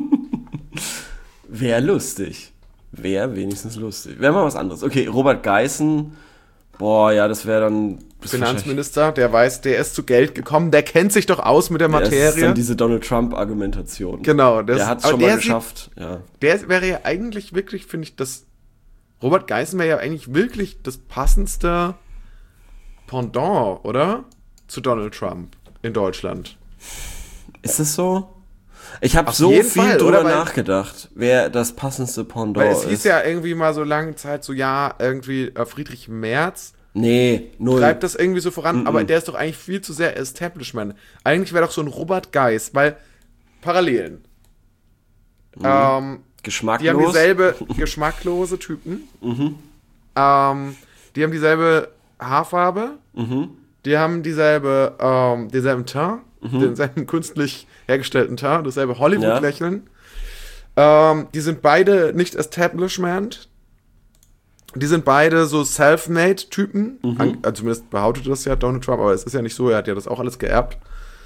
Wäre lustig. Wäre wenigstens lustig. Wäre mal was anderes. Okay, Robert Geißen, das wäre dann... Finanzminister, der weiß, der ist zu Geld gekommen, der kennt sich doch aus mit der Materie. Das ist dann diese Donald Trump-Argumentation. Genau. Der hat es schon mal geschafft. Ja. Der wäre ja eigentlich wirklich, finde ich, Robert Geißen wäre ja eigentlich wirklich das passendste Pendant, oder? Zu Donald Trump in Deutschland. Ist es so? Ich habe so viel drüber nachgedacht, wer das passendste Pendant ist. Weil es hieß ja irgendwie mal so lange Zeit so, irgendwie Friedrich Merz. Nee, null. Treibt das irgendwie so voran, aber der ist doch eigentlich viel zu sehr Establishment. Eigentlich wäre doch so ein Robert Geis, weil Parallelen. Geschmacklos. Die haben dieselbe geschmacklose Typen. Die haben dieselbe Haarfarbe. Die haben denselben Teint, denselben künstlich hergestellten Teint, dasselbe Hollywood-Lächeln. Die sind beide nicht Establishment. Die sind beide so Self-Made-Typen. Also zumindest behauptet das ja Donald Trump, aber es ist ja nicht so, er hat ja das auch alles geerbt.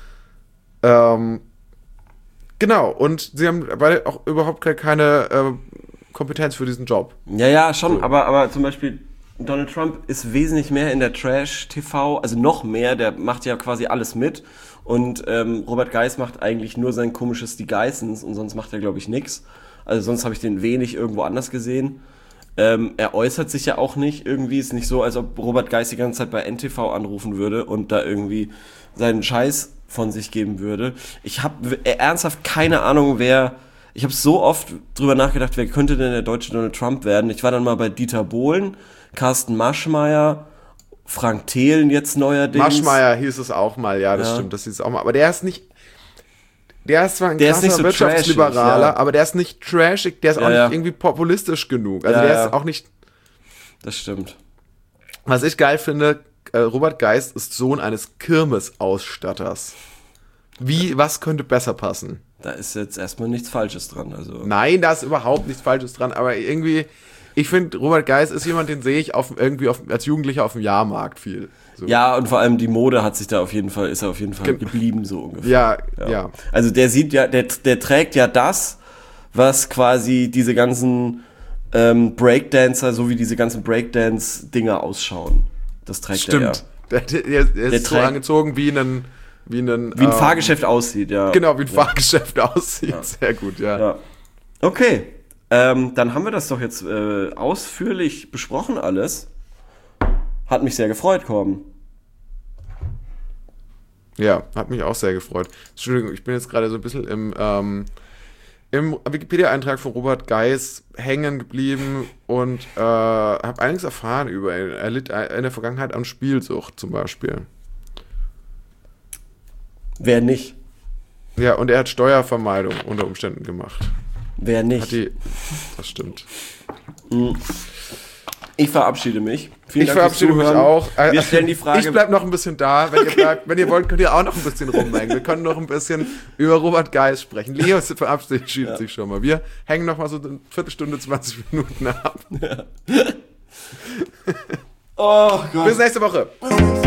Genau, und sie haben beide auch überhaupt keine Kompetenz für diesen Job. Ja, schon, so. aber zum Beispiel Donald Trump ist wesentlich mehr in der Trash-TV, also noch mehr, der macht ja quasi alles mit. Und Robert Geis macht eigentlich nur sein komisches Die Geissens und sonst macht er, glaube ich, nichts. Also sonst habe ich den wenig irgendwo anders gesehen. Er äußert sich ja auch nicht irgendwie. Ist nicht so, als ob Robert Geis die ganze Zeit bei NTV anrufen würde und da irgendwie seinen Scheiß von sich geben würde. Ich habe ernsthaft keine Ahnung, ich habe so oft drüber nachgedacht, wer könnte denn der deutsche Donald Trump werden. Ich war dann mal bei Dieter Bohlen, Carsten Maschmeyer, Frank Thelen jetzt neuerdings. Maschmeyer hieß es auch mal, ja, das stimmt, das hieß es auch mal. Aber der ist zwar ein krasser so Wirtschaftsliberaler, aber der ist nicht trashig, der ist auch nicht irgendwie populistisch genug. Also der ist auch nicht... Das stimmt. Was ich geil finde, Robert Geis ist Sohn eines Kirmesausstatters. Was könnte besser passen? Da ist jetzt erstmal nichts Falsches dran. Also. Nein, da ist überhaupt nichts Falsches dran, aber irgendwie, ich finde, Robert Geis ist jemand, den sehe ich als Jugendlicher auf dem Jahrmarkt viel. So. Ja, und vor allem die Mode ist er auf jeden Fall geblieben, so ungefähr. Ja. Also der trägt ja das, was quasi diese ganzen Breakdancer, so wie diese ganzen Breakdance-Dinger ausschauen. Das trägt er ja. Der ist so angezogen wie ein Fahrgeschäft aussieht, ja. Genau, wie ein Fahrgeschäft aussieht. Ja. Sehr gut, ja. Okay, dann haben wir das doch jetzt ausführlich besprochen alles. Hat mich sehr gefreut, Korben. Ja, hat mich auch sehr gefreut. Entschuldigung, ich bin jetzt gerade so ein bisschen im Wikipedia-Eintrag von Robert Geis hängen geblieben und habe einiges erfahren über ihn. Er litt in der Vergangenheit an Spielsucht zum Beispiel. Wer nicht? Ja, und er hat Steuervermeidung unter Umständen gemacht. Wer nicht? Das stimmt. Ich verabschiede mich. Vielen Dank fürs Zuhören. Mich auch. Wir stellen die Frage. Ich bleib noch ein bisschen da. Wenn ihr wollt, könnt ihr auch noch ein bisschen rumhängen. Wir können noch ein bisschen über Robert Geis sprechen. Leo verabschiedet sich schon mal. Wir hängen noch mal so eine Viertelstunde, 20 Minuten ab. Ja. Oh Gott. Bis nächste Woche.